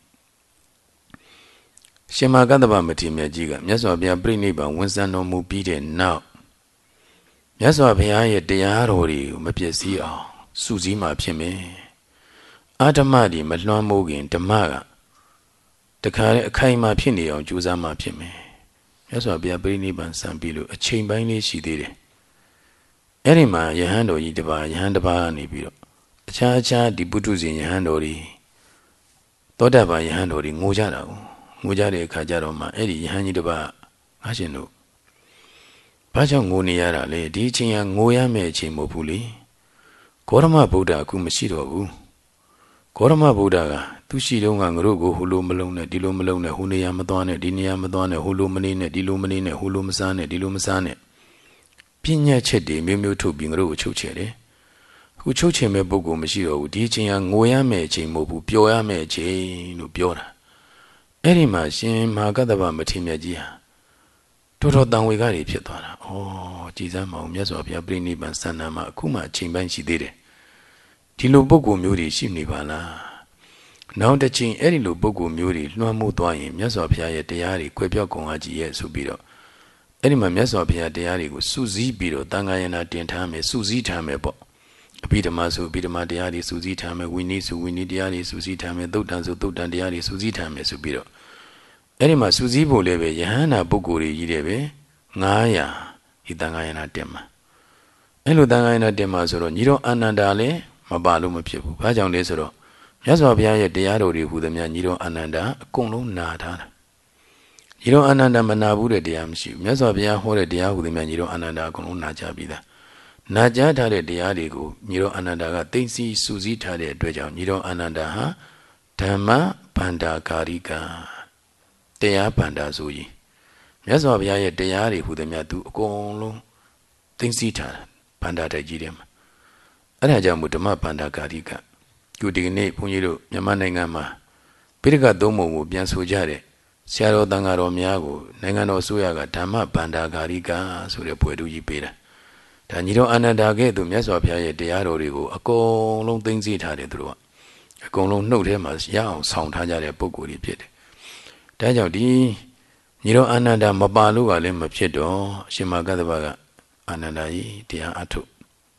Shema Gadaba Matimia Jiga, Yaswabia bring Niban, Winston no Mubide now. Yaswabia, the Yarori, Mapiasi. Suzy ma Pime Adamadi Malon Mogin, Damaga. The Kaima Pini on Juzama Pime. Yes, I'll be a brainy ban San Bilo, a chain by any she did it. Erima, your hand or ye divide, your hand of any bilo. A cha di butus in your hand or ye. Thoda by your hand or in Mujaro, Mujare Kajaroma, Eddie, Handy the bar, as you know. Pajang Muniara lay teaching young Moya Mechi Mopuli. Korama Buddha Kumashiro. Korama Buddha, Tushidong Rogo, Hulu Malone, Dilo Malone, Hunia Madonna, Dinia Madonna, Hulu Manine, Dilumanine, Hulu Masane, Dilumasane. Pina Chedi, Mimu to being Ro Chuchere. Who Chucheme Bogo Mashiro, teaching young Moya Mechi Mobu, Pioa Mechi, no Piora. Erima, Shin Magadava Matimia Gia. Toto down we got it, Pietona. Oh, Gizamo, Yasopia, Brini Bansanama, Kuma, Chimban, she did it. Tilo Bogo Muri, Shimnibala. Now the Chin Erilo Bogo Muri, no Mutuan, Yasopia, Deari, Quepia Congaji, Subido. Erima Yasopia, Deari, Suzy Bido, Dangayana, Dentame, Suzy Tamebo. Peter Masu, Peter Madiari, Suzy Tame, we need Diari, Suzy Tame, Dotan, Dotan Diari, Suzy Tame, Subido. Erima Suzibo leve, Yahana Boguri Yidebe, Naya, Idangayana Dema. Elo Dangayana Dema Soro, Niro Anandale, Mabalum Pipu, Pajang de Soro. Yaswabia, Dearo, who the Niro Ananda, Konu Nada. ညီတော်အာနန္ဒာမနာဘူးတဲ့တရားမရှိဘူးမြတ်စွာဘုရားဟောတဲ့တရားဟူသည်များညီတော်အာနန္ဒာအကုန်လုံးနာကြားပြီးသားနာကြားထားတဲ့တရားတွေကိုညီတော်အာနန္ဒာကသိသိစူးစီးထားတဲ့အတွက်ကြောင့်ညီတော်အာနန္ဒာဟာဓမ္မဗန္ဒာကာရိကတရားဗန္ဒာဆိုရင်မြတ်စွာဘုရားရဲ့တရားတွေဟူသည်များသူအကုန်လုံးသိသိထားတာဗန္ဒာတိုက်ကြီးတယ်မှာအဲ့ဒါကြောင့်မို့ဓမ္မဗန္ဒာကာရိကခုဒီကနေ့ဘုန်းကြီးတို့မြန်မာနိုင်ငံမှာပိဋကတ်သုံးပုံကိုပြန်ဆိုကြတဲ့ဆရာတော်တန်ဃာတော်များကိုနိုင်ငံတော်အစိုးရကဓမ္မဗန္ဒာကာရိကဆိုတဲ့ဘွယ်တူကြီးပေးတာဒါညီတော်အာနန္ဒာကဲ့သို့မြတ်စွာဘုရားရဲ့တရားတော်တွေကိုအကုန်လုံးသိသိထားတယ်သူတို့ကအကုန်လုံးနှုတ်ထဲမှာရအောင်ဆောင်ထားကြတဲ့ပုဂ္ဂိုလ်တွေဖြစ်တယ်ဒါကြောင့်ဒီညီတော်အာနန္ဒာမပါလို့ကလည်းမဖြစ်တော့အရှင်မဂ္ဂတပကအာနန္ဒာကြီးတရားအထုတ်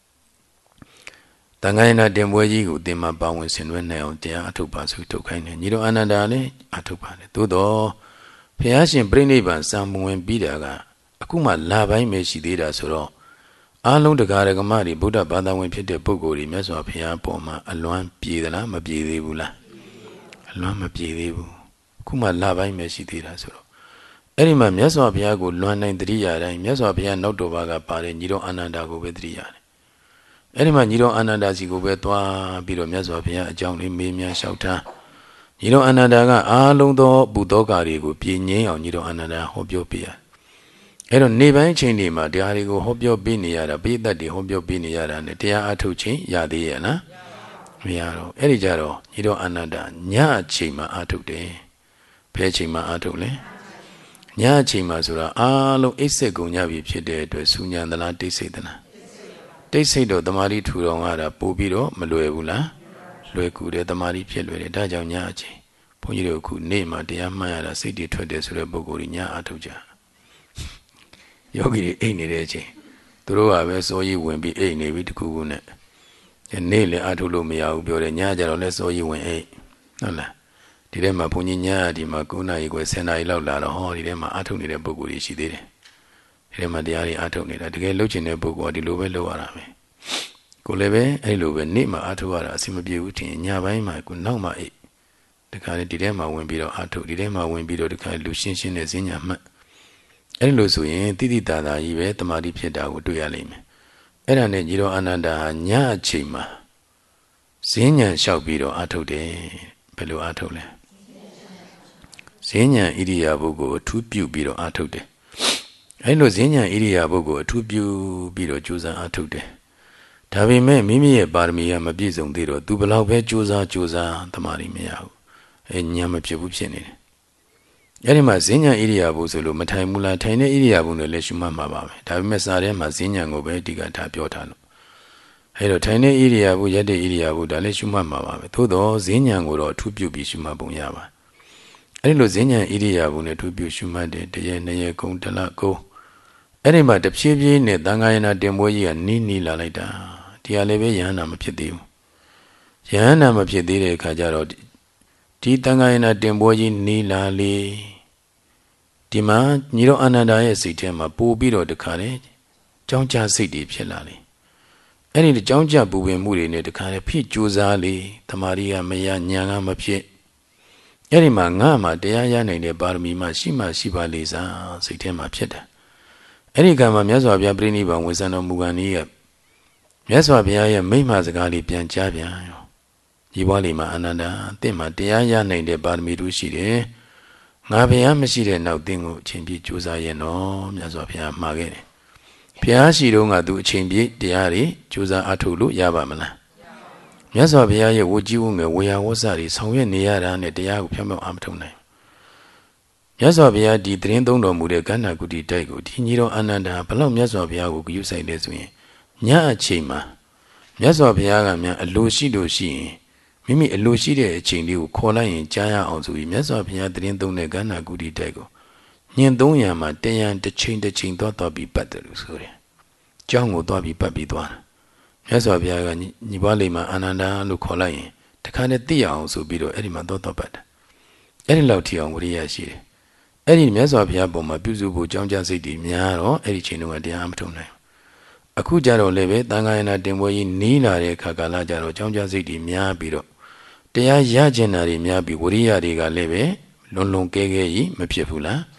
တန်ခိုင်းနာတင်ပွဲကြီးကိုသင်မှာပါဝင်ဆင်နွှဲနိုင်အောင်တရားအထုတ်ပါဆိုထုတ်ခိုင်းတယ်ညီတော်အာနန္ဒာလည်းအထုတ်ပါတယ်သို့တော့ဘုရားရှင်ပြိဋိဘံစံမဝင်ပြီးတာကအခုမှလာပိုင်းပဲရှိသေးတာဆိုတော့အားလုံးတရားဓမ္မတွေဗုဒ္ဓဘာသာဝင်ဖြစ်တဲ့ပုဂ္ဂိုလ်တွေမြတ်စွာဘုရားပေါ်မှာအလွမ်းပြေသလားမပြေသေးဘူးလားအလွမ်းမပြေသေးဘူးအခုမှလာပိုင်းပဲရှိသေးတာဆိုတော့အဲ့ဒီမှာမြတ်စွာဘုရားကိုလွမ်းနိုင်တတိယတိုင်းမြတ်စွာဘုရားနောက်တော်ဘာကပါတယ်ညီတော်အာနန္ဒာကိုပဲတတိယတယ်အဲ့ဒီမှာညီတော်အာနန္ဒာစီကိုပဲသွားပြီးတော့မြတ်စွာဘုရားအကြောင်းလေးမေးမြန်းလျှောက်ထားညီတော်အာနန္ဒာကအားလုံးသောဘုသောကာတွေကိုပြင်းငင်းအောင်ညီတော်အာနန္ဒာဟောပြောပေးရအဲ့တော့နေပိုင်းချိန်တွေမှာတရားတွေကိုဟောပြောပေးနေရတာပိဋကတ်တွေဟောပြောပေးနေရတာ ਨੇ တရားအထုတ်ခြင်းရသေးရဲ့လားမရတော့အဲ့ဒီကြတော့ညီတော်အာနန္ဒာညအချိန်မှာအထုတ်တယ်ဘယ်ချိန်မှာအထုတ်လဲညအချိန်မှာဆိုတာအားလုံးအိပ်စက်ကုန်ကြပြီဖြစ်တဲ့အတွက်စူညံသလားတိတ်ဆိတ်သလားတိတ်ဆိတ်တော့တမာတိထူတော်ရတာပို့ပြီးတော့မလွယ်ဘူးလားလွယ်ကူတယ်တမာတိဖြစ်လွယ်တယ်ဒါကြောင့်ညအချိန်ဘုန်းကြီးတို့အခုနေ့မှာတရားမှတ်ရတာစိတ်တွေထွက်တယ်ဆိုတဲ့ပုဂ္ဂိုလ်ကြီးညအထုတ်ကြယောဂီတွေအိတ်နေတဲ့အချိန်သူတို့ကပဲစောကြီးဝင်ပြီးအိတ်နေပြီတခုခုနဲ့နေ့လည်းအထုတ်လို့မရဘူးပြောတယ်ညကြတော့လည်းစောကြီးဝင်အိတ်ဟုတ်လားဒီထဲမှာဘုန်းကြီးညဒီမှာ9နာရီခွဲ10နာရီလောက်လာတော့ဟောဒီထဲမှာအထုတ်နေတဲ့ပုဂ္ဂိုလ်တွေရှိသေးတယ်ဒီထဲမှာတရားတွေအထုတ်နေတာတကယ်လှုပ်ချင်တဲ့ပုဂ္ဂိုလ်ကဒီလိုပဲလှုပ်ရတာပဲကိုလည်းပဲအဲ့လိုပဲနေ့မှာအထုတ်ရတာအဆင်မပြေဘူးထင်ညပိုင်းမှာကိုနောက်မှအိတ်တခါလေဒီထဲမှာဝင်ပြီးတော့အထုတ်ဒီထဲမှာဝင်ပြီးတော့တခါလူရှင်းရှင်းနဲ့ဈဉ္ညာမှတ်အဲ့လိုဆိုရင်တိတိတာတာကြီးပဲတမာတိဖြစ်တာကိုတွေ့ရလိမ့်မယ်အဲ့ဒါနဲ့ညီတော်အာနန္ဒာဟာညအချိန်မှာဈဉ္ညာလျှောက်ပြီးတော့အထုတ်တယ်ဘယ်လိုအထုတ်လဲဈဉ္ညာဣရိယာပုကိုအထူးပြုပြီးတော့အထုတ်တယ်အဲ့လိုဈဉ္ညာဣရိယာပုကိုအထူးပြုပြီးတော့ကြိုးစားအထုတ်တယ်ဒါပေမဲ့မိမိရဲ့ပါရမီကမပြည့်စုံသေးတော့သူဘလောက်ပဲကြိုးစားတမာတိမရဘူးအဲ့ညံမဖြစ်ဘူးဖြစ်နေတယ်အဲ့ဒီမှာဈဉ္ညာဣရိယာပုဆိုလို့မထိုင်ဘူးလားထိုင်တဲ့ဣရိယာပုနဲ့လည်းရှုမှတ်မှာပါပဲဒါပေမဲ့စာထဲမှာဈဉ္ညာကိုပဲအဓိကထားပြောထားလို့အဲ့တော့ထိုင်တဲ့ဣရိယာပုရက်တဲ့ဣရိယာပုဒါလည်းရှုမှတ်မှာပါပဲသို့တော့ဈဉ္ညာကိုတော့အထူးပြုပြီးရှုမှတ်ပုံရပါအဲ့ဒီလိုဈဉ္ညာဣရိယာပုနဲ့အထူးပြုရှုမှတ်တယ်တရေနှစ်ရေကုံတလကုံအဲ့ဒီမှာတဖြည်းဖြည်းနဲ့သံဃာယနာတင်ပွဲကြီးကနီးလာလိုက်တာဒီဟာလည်းပဲယဟန္တာမဖြစ်သေးဘူးယဟန္တာမဖြစ်သေးတဲ့အခါကျတော့ဒီသံဃာယနာတင်ပွဲကြီးနီးလာလေဒီမှာညီတော်အာနန္ဒာရဲ့စိတ်ထဲမှာပို့ပြီးတော့တခါလေကြောင်းကြစိတ်တွေဖြစ်လာလေအဲ့ဒီကြောင်းကြပူပင်မှုတွေနဲ့တခါလေဖြစ်ကြိုးစားလေတမာရီကမရညာကမဖြစ်အဲ့ဒီမှာငါမှတရားရနိုင်တဲ့ပါရမီမှရှိပါလေစားစိတ်ထဲမှာဖြစ်တယ်အဲ့ဒီကံမှာမြတ်စွာဘုရားပြိဋိဘံဝင်ဆံတော်မူကန်ကြီးကမြတ်စွာဘုရားရဲ့မိန့်မှစကားလေးပြန်ကြားပြန်ရောဒီဘဝလေးမှာအာနန္ဒာတင့်မှာတရားရနိုင်တဲ့ပါရမီတို့ရှိတယ်ငါဘုရားမရှိတဲ့နောက်သင်ကိုအချိန်ပြည့်ကြိုးစားရဲ့နော်မြတ်စွာဘုရားမှာခဲ့တယ်ဘုရားရှိတော့ငါသူအချိန်ပြည့်တရားတွေကြိုးစားအထုတ်လို့ရပါမလားမြတ်စွာဘုရားရဲ့ဝကြီးဝငယ်ဝေယဝဆတွေဆောင်ရွက်နေရတာနဲ့တရားကိုဖြောင့်ဖြောင့်အားမထုတ်နိုင်မြတ်စွာဘုရားဒီသတင်းသုံးတော်မူတဲ့ကန္နာကုတိတိုက်ကိုဒီညီတော်အာနန္ဒာဘလောက်မြတ်စွာဘုရားကိုဂရုစိုက်တယ်ဆိုရင်ညအချိန်မှာမြတ်စွာဘုရားကမြန်အလိုရှိလို့ရှိရင်မိမိအလိုရှိတဲ့အချိန်လေးကိုခေါ်လိုက်ရင်ကြားရအောင်ဆိုပြီးမြတ်စွာဘုရားသတင်းသုံးတဲ့ကန္နာကုတိတိုက်ကိုညင်300မှာတရံတစ်ချိန်သွားပြီးပတ်တယ်လို့ဆိုတယ်။ကျောင်းကိုသွားပြီးပတ်ပြီးသွားတာ။မြတ်စွာဘုရားကညီပွားလေးမှာအာနန္ဒာလို့ခေါ်လိုက်ရင်တခါနဲ့သိရအောင်ဆိုပြီးတော့အဲ့ဒီမှာသွားပတ်တယ်။အဲ့ဒီလောက်ထိအောင်ဝိရိယရှိတယ်။အဲ့ဒီမြတ်စွာဘုရားပုံမှာပြုစုဖို့ကြောင်းကြစိတ်တွေများတော့အဲ့ဒီချိန်တုန်းကတရားမထုံနိုင်ဘူး။အခုကြတော့လည်းပဲသံဃာယနာတင်ပွဲကြီးနီးလာတဲ့အခါကာလကြတော့ကြောင်းကြစိတ်တွေများပြီးတော့တရားရကျင်တာတွေများပြီးဝိရိယတွေကလည်းပဲလွန်ကဲကြီးမဖြစ်ဘူးလား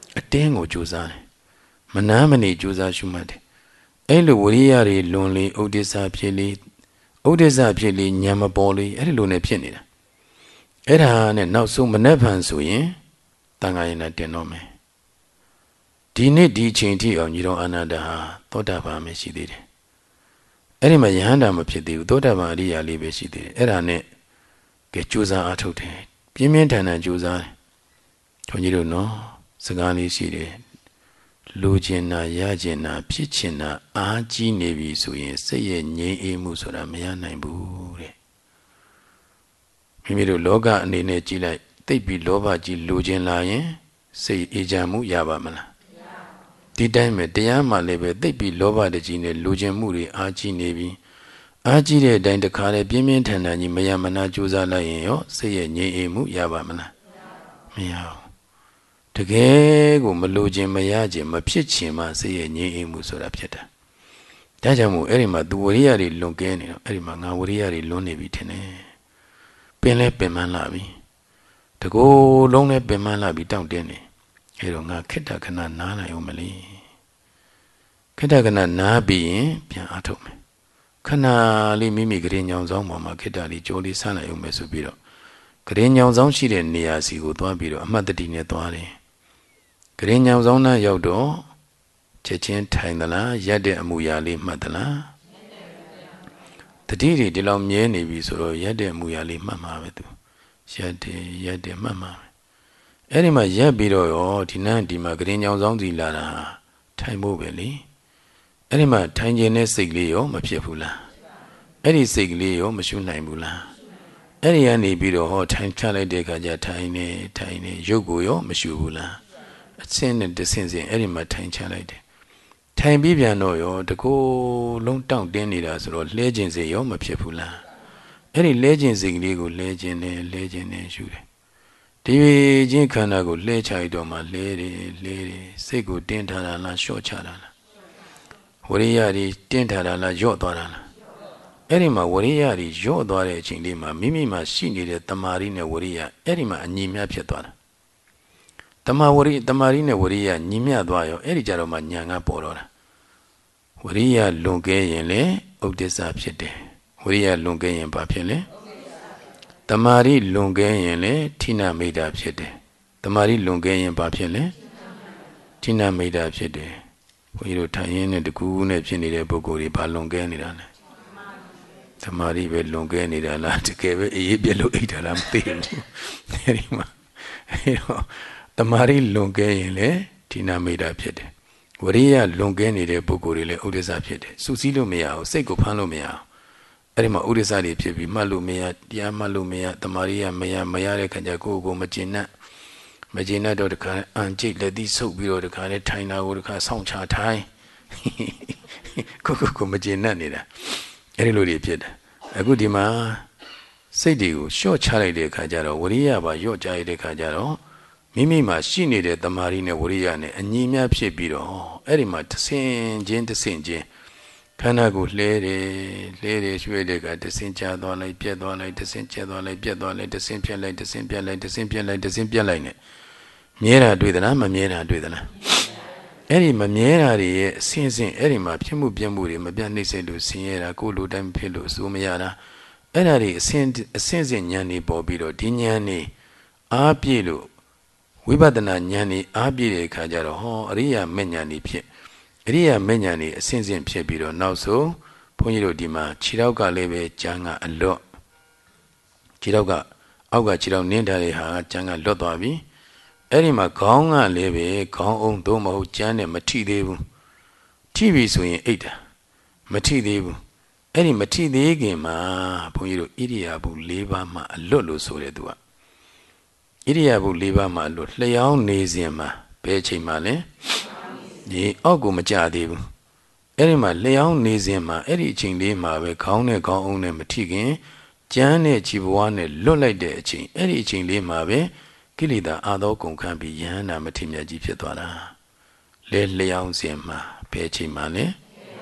အတင်းကိုကြိုးစားတယ်မနာမနေကြိုးစားရှုမှတ်တယ်အဲ့လိုဝရိယတွေလွန်လေဥဒိစ္စဖြစ်လေဥဒိစ္စဖြစ်လေဉာဏ်မပေါ်လေအဲ့ဒီလိုနဲ့ဖြစ်နေတာအဲ့ဒါနဲ့နောက်ဆုံးမနှက်ဖန်ဆိုရင်တန်ခါရင်လည်းတင်တော့မယ်ဒီနေ့ဒီအချိန်ထိအောင်ညီတော်အာနန္ဒာဟာသောတာပန်ပဲရှိသေးတယ်အဲ့ဒီမှာယဟန္တာမဖြစ်သေးဘူးသောတာပန်အရိယာလေးပဲရှိသေးတယ်အဲ့ဒါနဲ့ကဲကြိုးစားအားထုတ်တယ်ပြင်းပြင်းထန်ထန်ကြိုးစားတယ်ထွန်းကြီးတို့နော်စကားလေးရှိတယ်လူကျင်နာရကျင်နာဖြစ်ကျင်နာအားကြီးနေပြီဆိုရင်စိတ်ရဲ့ငြိမ်းအေးမှုဆိုတာမရနိုင်ဘူးတဲ့မိမိတို့လောကအနေနဲ့ကြည်လိုက်သိပ်ပြီးလောဘကြီးလူကျင်လာရင်စိတ်အေးချမ်းမှုရပါမလားဒီတိုင်းပဲတရားမှလည်းပဲသိပ်ပြီးလောဘတကြီးနဲ့လူကျင်မှုတွေအားကြီးနေပြီအားကြီးတဲ့အတိုင်းတခါလေပြင်းပြင်းထန်ထန်ကြီးမယမနာကြိုးစားလိုက်ရင်ရောစိတ်ရဲ့ငြိမ်းအေးမှုရပါမလားမရဘူးတကယ်ကိုမလိုခြင်းမရခြင်းမဖြစ်ခြင်းမှစိတ်ရဲ့ငြိမ်းအေးမှုဆိုတာဖြစ်တာဒါကြောင့်မို့အဲ့ဒီမှာသူဝရိယတွေလွန်ကဲနေတော့အဲ့ဒီမှာငါဝရိယတွေလွန်နေပြီထင်တယ်ပင်လဲပင်မလာပြီတကူလုံးလဲပင်မလာပြီတောင့်တင်းနေအဲ့တော့ငါခိတ္တခဏနားနိုင်အောင်မလေးခိတ္တခဏနားပြီးရင်ပြန်အားထုတ်မယ်ခဏလေးမိမိကလေးညောင်ဆောင်ပေါ်မှာခိတ္တလေးကြိုးလေးဆန်းလိုက်အောင်မယ်ဆိုပြီးတော့ကလေးညောင်ဆောင်ရှိတဲ့နေရာစီကိုသွားပြီးတော့အမှတ်တတိနဲ့သွားတယ်ကလေးညောင်ဆောင်နာရောက်တော့ချက်ချင်းထိုင်သလားရက်တဲ့အမူအရာလေးမှတ်သလားတတိတွေဒီလောက်မြဲနေပြီဆိုတော့ရက်တဲ့အမူအရာလေးမှတ်မှာပဲသူရက်တဲ့မှတ်မှာပဲအဲ့ဒီမှာရက်ပြီးတော့ရောဒီနန်းဒီမှာကလေးညောင်ဆောင်စီလာတာထိုင်ဖို့ပဲလေအဲ့ဒီမှာထိုင်ခြင်းနဲ့စိတ်လေးရောမဖြစ်ဘူးလားအဲ့ဒီစိတ်ကလေးရောမရှုနိုင်ဘူးလားအဲ့ဒီကနေပြီးတော့ဟောထိုင်ချလိုက်တဲ့အခါကျထိုင်နေရုပ်ကိုရောမရှုဘူးလားအစင်းနဲ့တဆင်းစင်းအဲ့ဒီမှာထိုင်ချလိုက်တယ်ထိုင်ပြီးပြန်တော့ရောတကူလုံးတောင့်တင်းနေတာဆိုတော့လဲခြင်းစိတ်ရောမဖြစ်ဘူးလားအဲ့ဒီလဲခြင်းစိတ်ကလေးကိုလဲခြင်းနဲ့ရှုတယ်ဒီချင်းခန္ဓာကိုလဲချလိုက်တော့မှလဲတယ်စိတ်ကိုတင်းထားတာလားလျှော့ချတာလားဝရိယတွေတင်းထားတာလားယော့သွားတာလားအဲ့ဒီမှာဝရိယတွေယော့သွားတဲ့အချိန်လေးမှာမိမိမှာရှိနေတဲ့တမာရီနဲ့ဝရိယအဲ့ဒီမှာအညီမျှဖြစ်သွားတာတမာရီနဲ့ဝရိယညီမျှသွားရောအဲ့ဒီကြတော့မှဉာဏ်ကပေါ်တော့တာဝရိယလွန်ကဲရင်လေဥဒိစ္စဖြစ်တယ်ဝရိယလွန်ကဲရင်ဘာဖြစ်လဲတမာရီလွန်ကဲရင်လေဌိနမိတ်တာဖြစ်တယ်တမာရီလွန်ကဲရင်ဘာဖြစ်လဲဌိနမိတ်တာဖြစ်တယ်ဘုန်းကြီးတို့ထိုင်ရင်းနဲ့တကူးနဲ့ဖြစ်နေတဲ့ပုဂ္ဂိုလ်တွေဘာလွန်ကဲနေတာလဲတမာရီပဲလွန်ကဲနေတာလားတကယ်ပဲအေးပြက်လို့အိတ်တာလားမသိဘူးအဲဒီမှာအဲတော့တမာရီလွန်ကဲရင်လေဌိနမိတ်တာဖြစ်တယ်ဝရိယလွန်ကဲနေတဲ့ပုဂ္ဂိုလ်တွေလည်းဥဒိစ္စဖြစ်တယ်စူးစီးလို့မရအောင်စိတ်ကိုဖမ်းလို့မရအောင်အဲ့ဒီမှာဥဒိစ္စတွေဖြစ်ပြီးမှတ်လို့မရတရားမှတ်လို့မရတမာရီကမရတဲ့ခါကျကိုယ့်ကိုမကျေနပ်တော့တခါအန်ကျိတ်လက်သီးဆုပ်ပြီးတော့တခါနဲ့ထိုင်တာကိုတခါဆောင်းချထိုင်ကိုမကျေနပ်နေတာအဲ့ဒီလိုတွေဖြစ်တယ်အခုဒီမှာစိတ်တွေကိုလျှော့ချလိုက်တဲ့အခါကျတော့ဝရိယပါလျော့ချလိုက်တဲ့အခါကျတော့မိမိမှာရှိနေတဲ့တမာရီနဲ့ဝရိယနဲ့အညီများဖြစ်ပြီးတော့အဲ့ဒီမှာတဆင်ချင်းခန္ဓာကိုလှဲတယ်ရွှေ့တဲ့ကတဆင်ချသွားလိုက်ပြက်သွားလိုက်တဆင်ကျက်သွားလိုက်ပြက်သွားလိုက်တဆင်ပြက်လိုက်တဆင်ပြက်လိုက်တဆင်ပြက်လိုက်တဆင်ပြက်လိုက်နဲ့မြဲတာတွေ့သလားမမြဲတာတွေ့သလားအဲ့ဒီမမြဲတာတွေရဲ့အစင်းအဲ့ဒီမှာဖြစ်မှုပြက်မှုတွေမပြတ်နှိမ့်ဆက်လို့ဆင်းရဲတာကိုယ်လိုတိုင်းဖြစ်လို့စိုးမရတာအဲ့ဒါတွေအစင်းဉာဏ်တွေပေါ်ပြီးတော့ဒီဉာဏ်တွေအားပြည့်လို့ဝိပဿနာဉာဏ်တွေအားပြည့်တဲ့အခါကျတော့ဟောအရိယာမေဉာဏ်တွေဖြစ်အရိယာမေဉာဏ်တွေအစင်းဖြစ်ပြီးတော့နောက်ဆုံးဘုန်းကြီးတို့ဒီမှာခြေထောက်ကလည်းပဲကျမ်းကအလွတ်ခြေထောက်ကအောက်ကခြေထောက်နင်းထားတဲ့ဟာကျမ်းကလွတ်သွားပြီအဲ့ဒီမှာခေါင်းကလည်းပဲခေါင်းအောင်သို့မဟုတ်ကျမ်းနဲ့မထိသေးဘူးထိပြီဆိုရင်အိတ်တာမထိသေးဘူးအဲ့ဒီမထိသေးခင်မှာဘုန်းကြီးတို့ဣရိယာပု၄ပါးမှအလွတ်လို့ဆိုတယ်သူကဣရိယာပု၄ပါးမှအလွတ်လျှောင်းနေစဉ်မှာဘယ်ချိန်မှလဲဒီအောက်ကိုမကြသေးဘူးအဲ့ဒီမှာလျှောင်းနေစဉ်မှာအဲ့ဒီအချိန်လေးမှာပဲခေါင်းနဲ့ခေါင်းအောင်နဲ့မထိခင်ကျမ်းနဲ့ခြေဘဝနဲ့လွတ်လိုက်တဲ့အချိန်အဲ့ဒီအချိန်လေးမှာပဲကိလေသာအာသောကုန်ခံပြီးယဟန္တာမထေမြတ်ကြီးဖြစ်သွားတာလဲလျှောင်းစဉ်မှာဘယ်ချိန်မှလဲ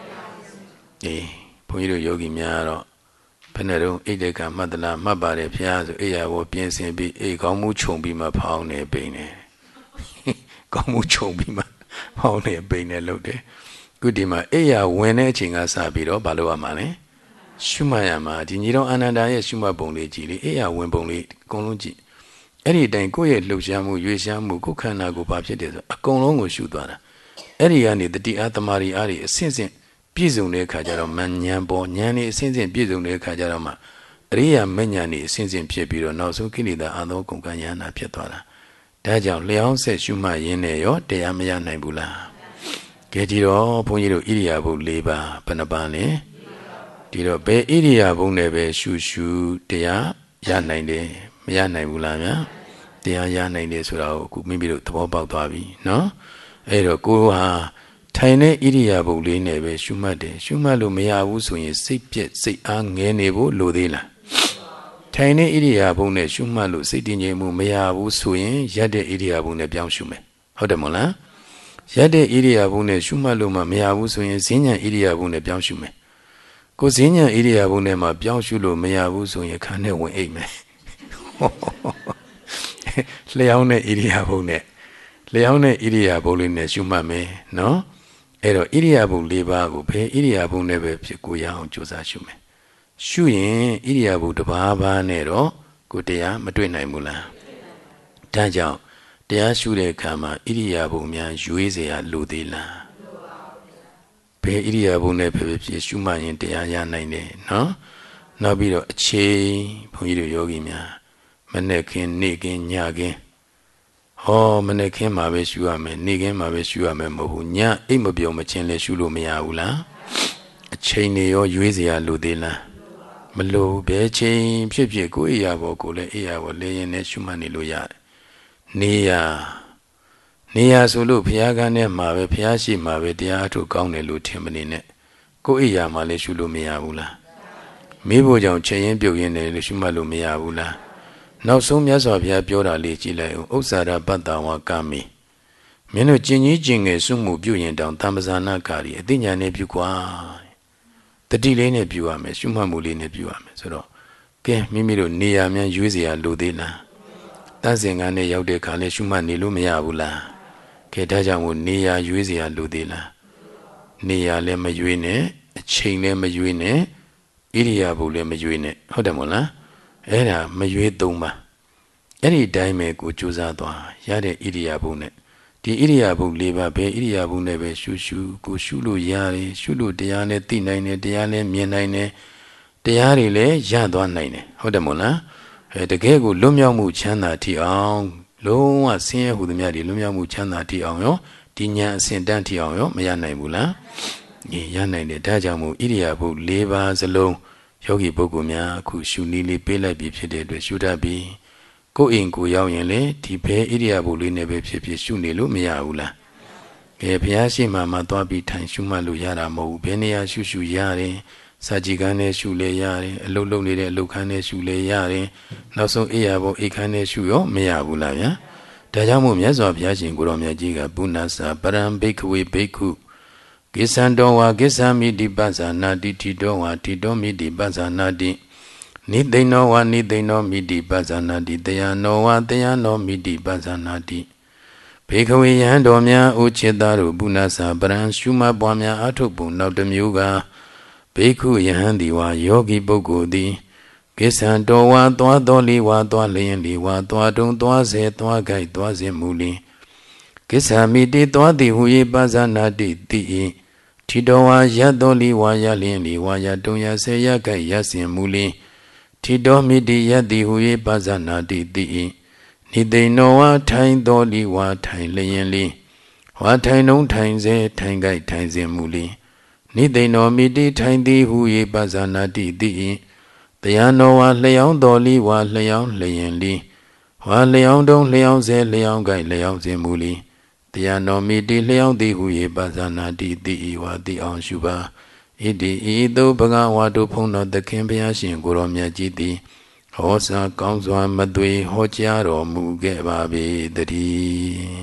ဘုန်းကြီးတို့ယောဂီများတော့ဘယ်နဲ့တော့အိတ်တဲ့ကမှတ်သလားမှတ်ပါတယ်ဖျားဆိုအိယာဘောပြင်ဆင်ပြီးအိတ်ကောင်းမှုခြုံပြီးမှဖောင်းနေပိန်နေကောင်းမှုခြုံပြီးမှဟောင်းနေပိန်နေလို့တယ်ခုဒီမှာအိယာဝင်တဲ့အချိန်ကစပြီးတော့ဘာလို့ရမှာလဲရှုမှတ်ရမှာဒီညီတော်အာနန္ဒာရဲ့ရှုမှတ်ပုံလေးကြည့်လေအိယာဝင်ပုံလေးအကုန်လုံးကြည့်အဲ့ဒီတိုင်ကိုယ့်ရဲ့လှုပ်ရှားမှုရွေ့ရှားမှုကိုယ်ခန္ဓာကိုဘာဖြစ်တယ်ဆိုအကုန်လုံးကိုရှုသွားတာအဲ့ဒီကနေတတိအားတမာရီအားတွေအဆင့်ဆင့်ပြည့်စုံတဲ့အခါကျတော့မဉဏ်ပေါ်ဉာဏ်နေအဆင့်ဆင့်ပြည့်စုံတဲ့အခါကျတော့မှအရိယာမဉဏ်နေအဆင့်ဆင့်ဖြစ်ပြီးတော့နောက်ဆုံးကိလေသာအသောကုန်ကဉာဏ်နာဖြစ်သွားတာဒါကြောင့်လျှောင်းဆက်ရှုမှတ်ရင်းနဲ့ရောတရားမရနိုင်ဘူးလားကဲဒီတော့ဘုန်းကြီးတို့ဣရိယာပု၄ပါးဘယ်နှပါးလဲဒီတော့ဘယ်ဣရိယာပုနဲ့ပဲရှုရှုတရားရနိုင်တယ်မရနိုင်ဘူးလားဗျာတရားရနိုင်တယ်ဆိုတာကိုအခုမိမိတို့သဘောပေါက်သွားပြီနော်အဲ့တော့ကိုဟာထိုင်တဲ့ဣရိယာပုလေးနဲ့ပဲရှုမှတ်တယ်ရှုမှတ်လို့မရဘူးဆိုရင်စိတ်ပြက်စိတ်အားငဲနေဖို့လိုသေးလားထိုင်တဲ့ဣရိယာပုနဲ့ရှုမှတ်လို့စိတ်တည်ငြိမ်မှုမရဘူးဆိုရင်ရက်တဲ့ဣရိယာပုနဲ့ပြောင်းရှုမယ်ဟုတ်တယ်မို့လားရက်တဲ့ဣရိယာပုနဲ့ရှုမှတ်လို့မရဘူးဆိုရင်ဈဉ္ဉံဣရိယာပုနဲ့ပြောင်းရှုမယ်ကိုဈဉ္ဉံဣရိယာပုနဲ့မှပြောင်းရှုလို့မရဘူးဆိုရင်ခန္ဓာဝင်အိတ်မယ်လျှောင်းတဲ့ဣရိယာပုနဲ့လျှောင်းတဲ့ဣရိယာပုလေးနဲ့ရှုမှတ်မယ်နော်အဲ့တော့ဣရိယာပု၄ပါးကိုဘယ်ဣရိယာပုနဲ့ပဲဖြစ်ကိုရအောင်ကြိုးစားရှုမယ်ရှုရင်ဣရိယာပုတစ်ပါးပါးနဲ့တော့ကိုတရားမတွေ့နိုင်ဘူးလားဒါကြောင့်တရားရှုတဲ့အခါမှာဣရိယာပုများရွေးเสียလိုသေးလားဘယ်ဣရိယာပုနဲ့ဖြစ်ရှုမှရင်တရားရနိုင်တယ်နော်နောက်ပြီးတော့အချိန်ဘုန်းကြီးတို့ယောဂီများမနေ့ကင်းနေ့ကင်းညကင်းဟောမနေ့ကင်းမှာပဲရှုရမယ်နေ့ကင်းမှာပဲရှုရမယ်မဟုတ်ဘူးညအိတ်မပြုံမချင်းလဲရှုလို့မရဘူးလားအချိန်တွေရောရွေးเสียလိုသေးလားမလိုဘဲချိန်ဖြစ်ဖြစ်ကိုယ်အိယာဘောကိုလည်းအိယာဘောလဲရင်နဲ့ရှုမှတ်နေလို့ရတယ်နေရဆိုလို့ဘုရားကန်းထဲမှာပဲဘုရားရှိမှာပဲတရားအထုတ်ကောင်းတယ်လို့ထင်မနေနဲ့ကိုယ်အိယာမှာလည်းရှုလို့မရဘူးလားမိဖို့ကြောင့်ချက်ရင်ပြုတ်ရင်လည်းရှုမှတ်လို့မရဘူးလားနောက်ဆုံးမြတ်စွာဘုရားပြောတာလေးကြည့်လိုက်ဦးဥစ္စာရပတ္တဝါကာမိမင်းတို့ကျင်ကြီးကျင်ငယ်စွမှုပြုရင်တောင်တမ္ပဇာနာကာရီအသိဉာဏ်နဲ့ပြုကွာတတိလေးနဲ့ပြုရမယ်ရှုမှတ်မှုလေးနဲ့ပြုရမယ်ဆိုတော့ကဲမိမိတို့နေရာများရွေးเสียလိုသေးလားတန့်စင်ကနဲ့ရောက်တဲ့ခါလဲရှုမှတ်နေလို့မရဘူးလားကဲဒါကြောင့်မို့နေရာရွေးเสียလိုသေးလားနေရာလည်းမရွေးနဲ့အချိန်လည်းမရွေးနဲ့ဣရိယာပုလည်းမရွေးနဲ့ဟုတ်တယ်မို့လားအဲ့ဒါမရွေးသုံးပါအဲ့ဒီတိုင်းပဲကိုကြိုးစားသွားရတဲ့ဣရိယာပုနဲ့ဒီဣရိယာပု၄ပါးပဲဣရိယာပုနဲ့ပဲရှုကိုရှုလို့ရတယ်ရှုလို့တရားနဲ့သိနိုင်တယ်တရားနဲ့မြင်နိုင်တယ်တရားတွေလည်းရသွားနိုင်တယ်ဟုတ်တယ်မို့လားတကယ်ကိုလွတ်မြောက်မှုချမ်းသာထိအောင်လုံးဝဆင်းရဲဟုသမျှတွေလွတ်မြောက်မှုချမ်းသာထိအောင်ရောဒီဉာဏ်အစဉ်တန်းထိအောင်ရောမရနိုင်ဘူးလားရနိုင်တယ်ဒါကြောင့်မို့ဣရိယာပု၄ပါးစလုံးယောဂီပုဂ္ဂိုလ်များအခုရှုနည်းလေးပေးလိုက်ပြီးဖြစ်တဲ့အတွက်ရှုတတ်ပြီးကိုယ်အိမ်ကိုရောက်ရင်လေဒီဘဲဣရိယာပုလေးနဲ့ပဲဖြစ်ဖြစ်ရှုနေလို့မရဘူးလားကဲဘုရားရှိခိုးမှာသွားပြီးထိုင်ရှုမှတ်လို့ရတာမဟုတ်ဘူးဘယ်နေရာရှုရတယ်စာကြည်ကန်းနဲ့ရှုလဲရတယ်အလုတ်လုံနေတဲ့အလုတ်ခန်းနဲ့ရှုလဲရတယ်နောက်ဆုံးအိယာပုအိတ်ခန်းနဲ့ရှုရောမရဘူးလားဗျာဒါကြောင့်မို့မြတ်စွာဘုရားရှင်ကိုရောမြတ်ကြီးကပုဏ္ဏစာပရံဘိက္ခဝေဘိက္ခုကိစ္ဆံတောဝါကိစ္ဆာမိတိပဇာနာတိတိတောဝါတိတောမိတိပဇာနာတိနိသိဏောဝါနိသိဏောမိတိပဇာနာတိတယနောဝါတယနောမိတိပဇာနာတိဘေခဝေယံတော်များဥจิตသားတို့ပုဏ္ဏစာပရံရှုမှတ်ပွားများအထုပ်ပုံနောက်တစ်မျိုးကဘေခုယဟန်ဒီဝါယောဂီပုဂ္ဂိုလ်သည်ကိစ္ဆံတော်ဝါသွားတော်လီဝါသွားလျင်လီဝါသွားတုံသွားစေသွားကြိုက်သွားစေမူလီကိစ္ဆာမိတိသွားသည်ဟူ၏ပဇာနာတိတိ၏ထိတော်ဝါရတော်လီဝါရလျင်လီဝါရတုံရစေရကြိုက်ရစင်မူလီထိတော်မိတိယသည်ဟူ၏ပဇာနာတိတိ၏နိသိဏောဝါထိုင်တော်လီဝါထိုင်လျင်လီဝါထိုင်နှုံထိုင်စေထိုင်ကြိုက်ထိုင်စင်မူလီနိသိဏောမိတိထိုင်သည်ဟူ၏ပဇာနာတိတိ၏တယနောဝါလျောင်းတော်လီဝါလျောင်းလျင်လီဝါလျောင်းတုံလျောင်းစေလျောင်းကြိုက်လျောင်းစင်မူလီတယနောမိတိလျောင်းသည်ဟူ၏ပဇာနာတိတိ၏ဝါတိအောင်ရှုပါဣတိဤသို့ဘဂဝါတို့ဖုံးတော်သခင်ဘုရားရှင်ကိုရောမြတ်ကြီးသည်ဟောစာကောင်းစွာမသွေဟောကြားတော်မူခဲ့ပါပေတည်း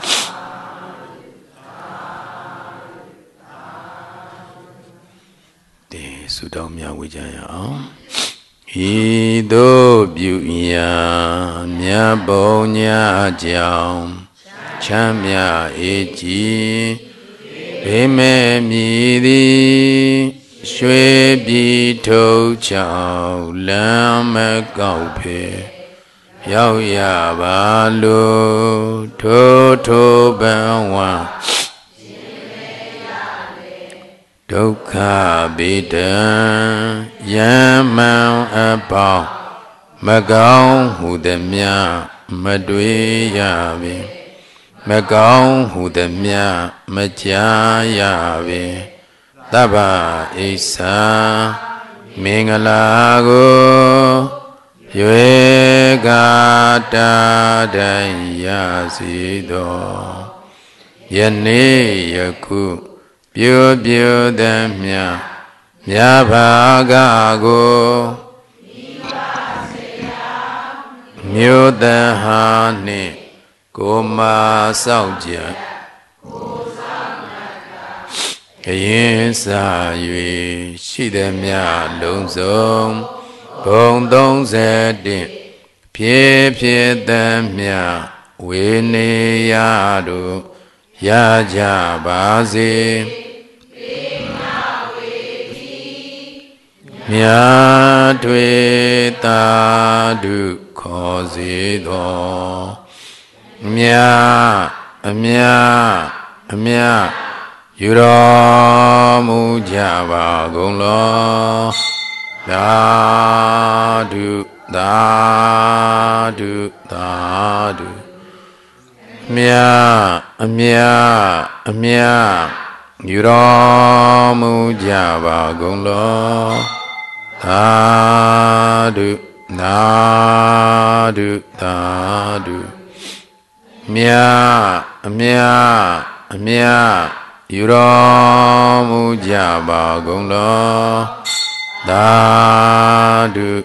ဆုတောင်းမြတ်ဝေကြရအောင်ဤသို့ပြုရာမြတ်ဘုံညာကြောင့်ချမ်းမြအေးကြည်ဘေးမဲ့မြည်သည်ရွှေပြည်ထုတ်ချောင်းလမ်းမကောက်ဖေရောက်ရပါလို့ထိုဘဝဒုက္ခဗေဒံယမံအပေါင်းမကောင်းဟုသည်မြမတွေ့ရပေမကောင်းဟုသည်မြမကြားရပေသဗ္ဗဣစ္ဆာမင်္ဂလာကိုရွေကာတာတိုင်းရစီတော်ယနေ့ယခုပြုသည်မြဘာကကိုမြို့တဟာနှင့်ကိုမာစောင့်ကြခရင်စာ၍ရှိသည်မြလုံးစုံဘုံ31ဖြစ်သည်မြဝေနေရတို့ရကြပါစေမြတ်ထွေတာဓုခေါ်စေတော်မြတ်အမြယူတော်မူကြပါကုန်လောသာဓုမြတ်အမြယူတော်မူကြပါကုန်လောသာဓုမြတ်အမြယူတော်မူကြပါကုန်လောသာဓု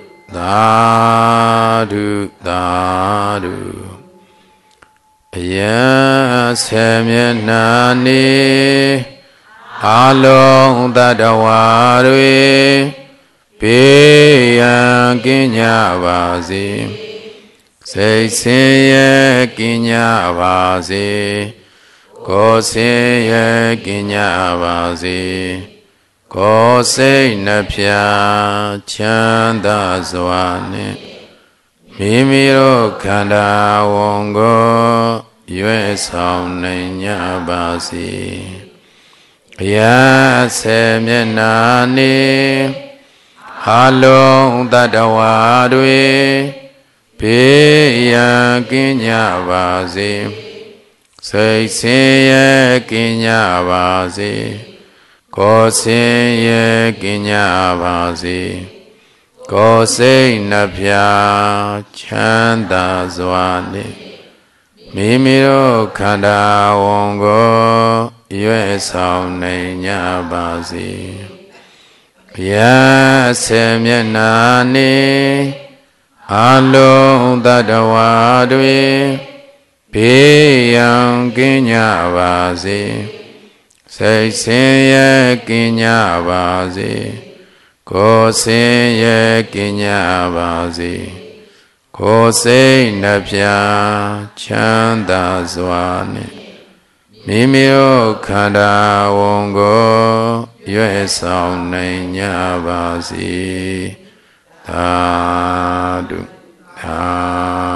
အယံဆေမျက်နှာနေအလုံးသတ္တဝါတွေဘေးရန်ကင်းကြပါစေစိတ်ဆင်းရဲကင်းကြပါစေကိုယ်ဆင်းရဲကင်းကြပါစေကိုယ်စိတ်နှဖျားချမ်းသာစွာနှင့်မိမိတို့ခန္ဓာဝန်ကိုရွေးဆောင်နိုင်ကြပါစေအရာဆေမျက်နှာနေအလုံးသတ္တဝါတွေဘေးရန်ကင်းကြပါစေစိတ်ဆင်းရဲကင်းကြပါစေကိုယ်ဆင်းရဲကင်းကြပါစေကိုယ်စိတ်နှဖျားချမ်းသာစွာနှင့်မိမိတို့ခန္ဓာဝန်ကိုရွေးဆောင်နိုင်ကြပါစေဘုရားဆေမျက်နှာနေအလုံးသတ္တဝါတွေဘေးရန်ကင်းကြပါစေစိတ်ဆင်းရဲကင်းကြပါစေကိုယ်ဆင်းရဲကင်းကြပါစေကိုယ်စိတ်နှဖျားချမ်းသာစွာနှင့်မိမိတို့ခန္ဓာဝန်ကိုရွေးဆောင်နိုင်ကြပါစေသာဓု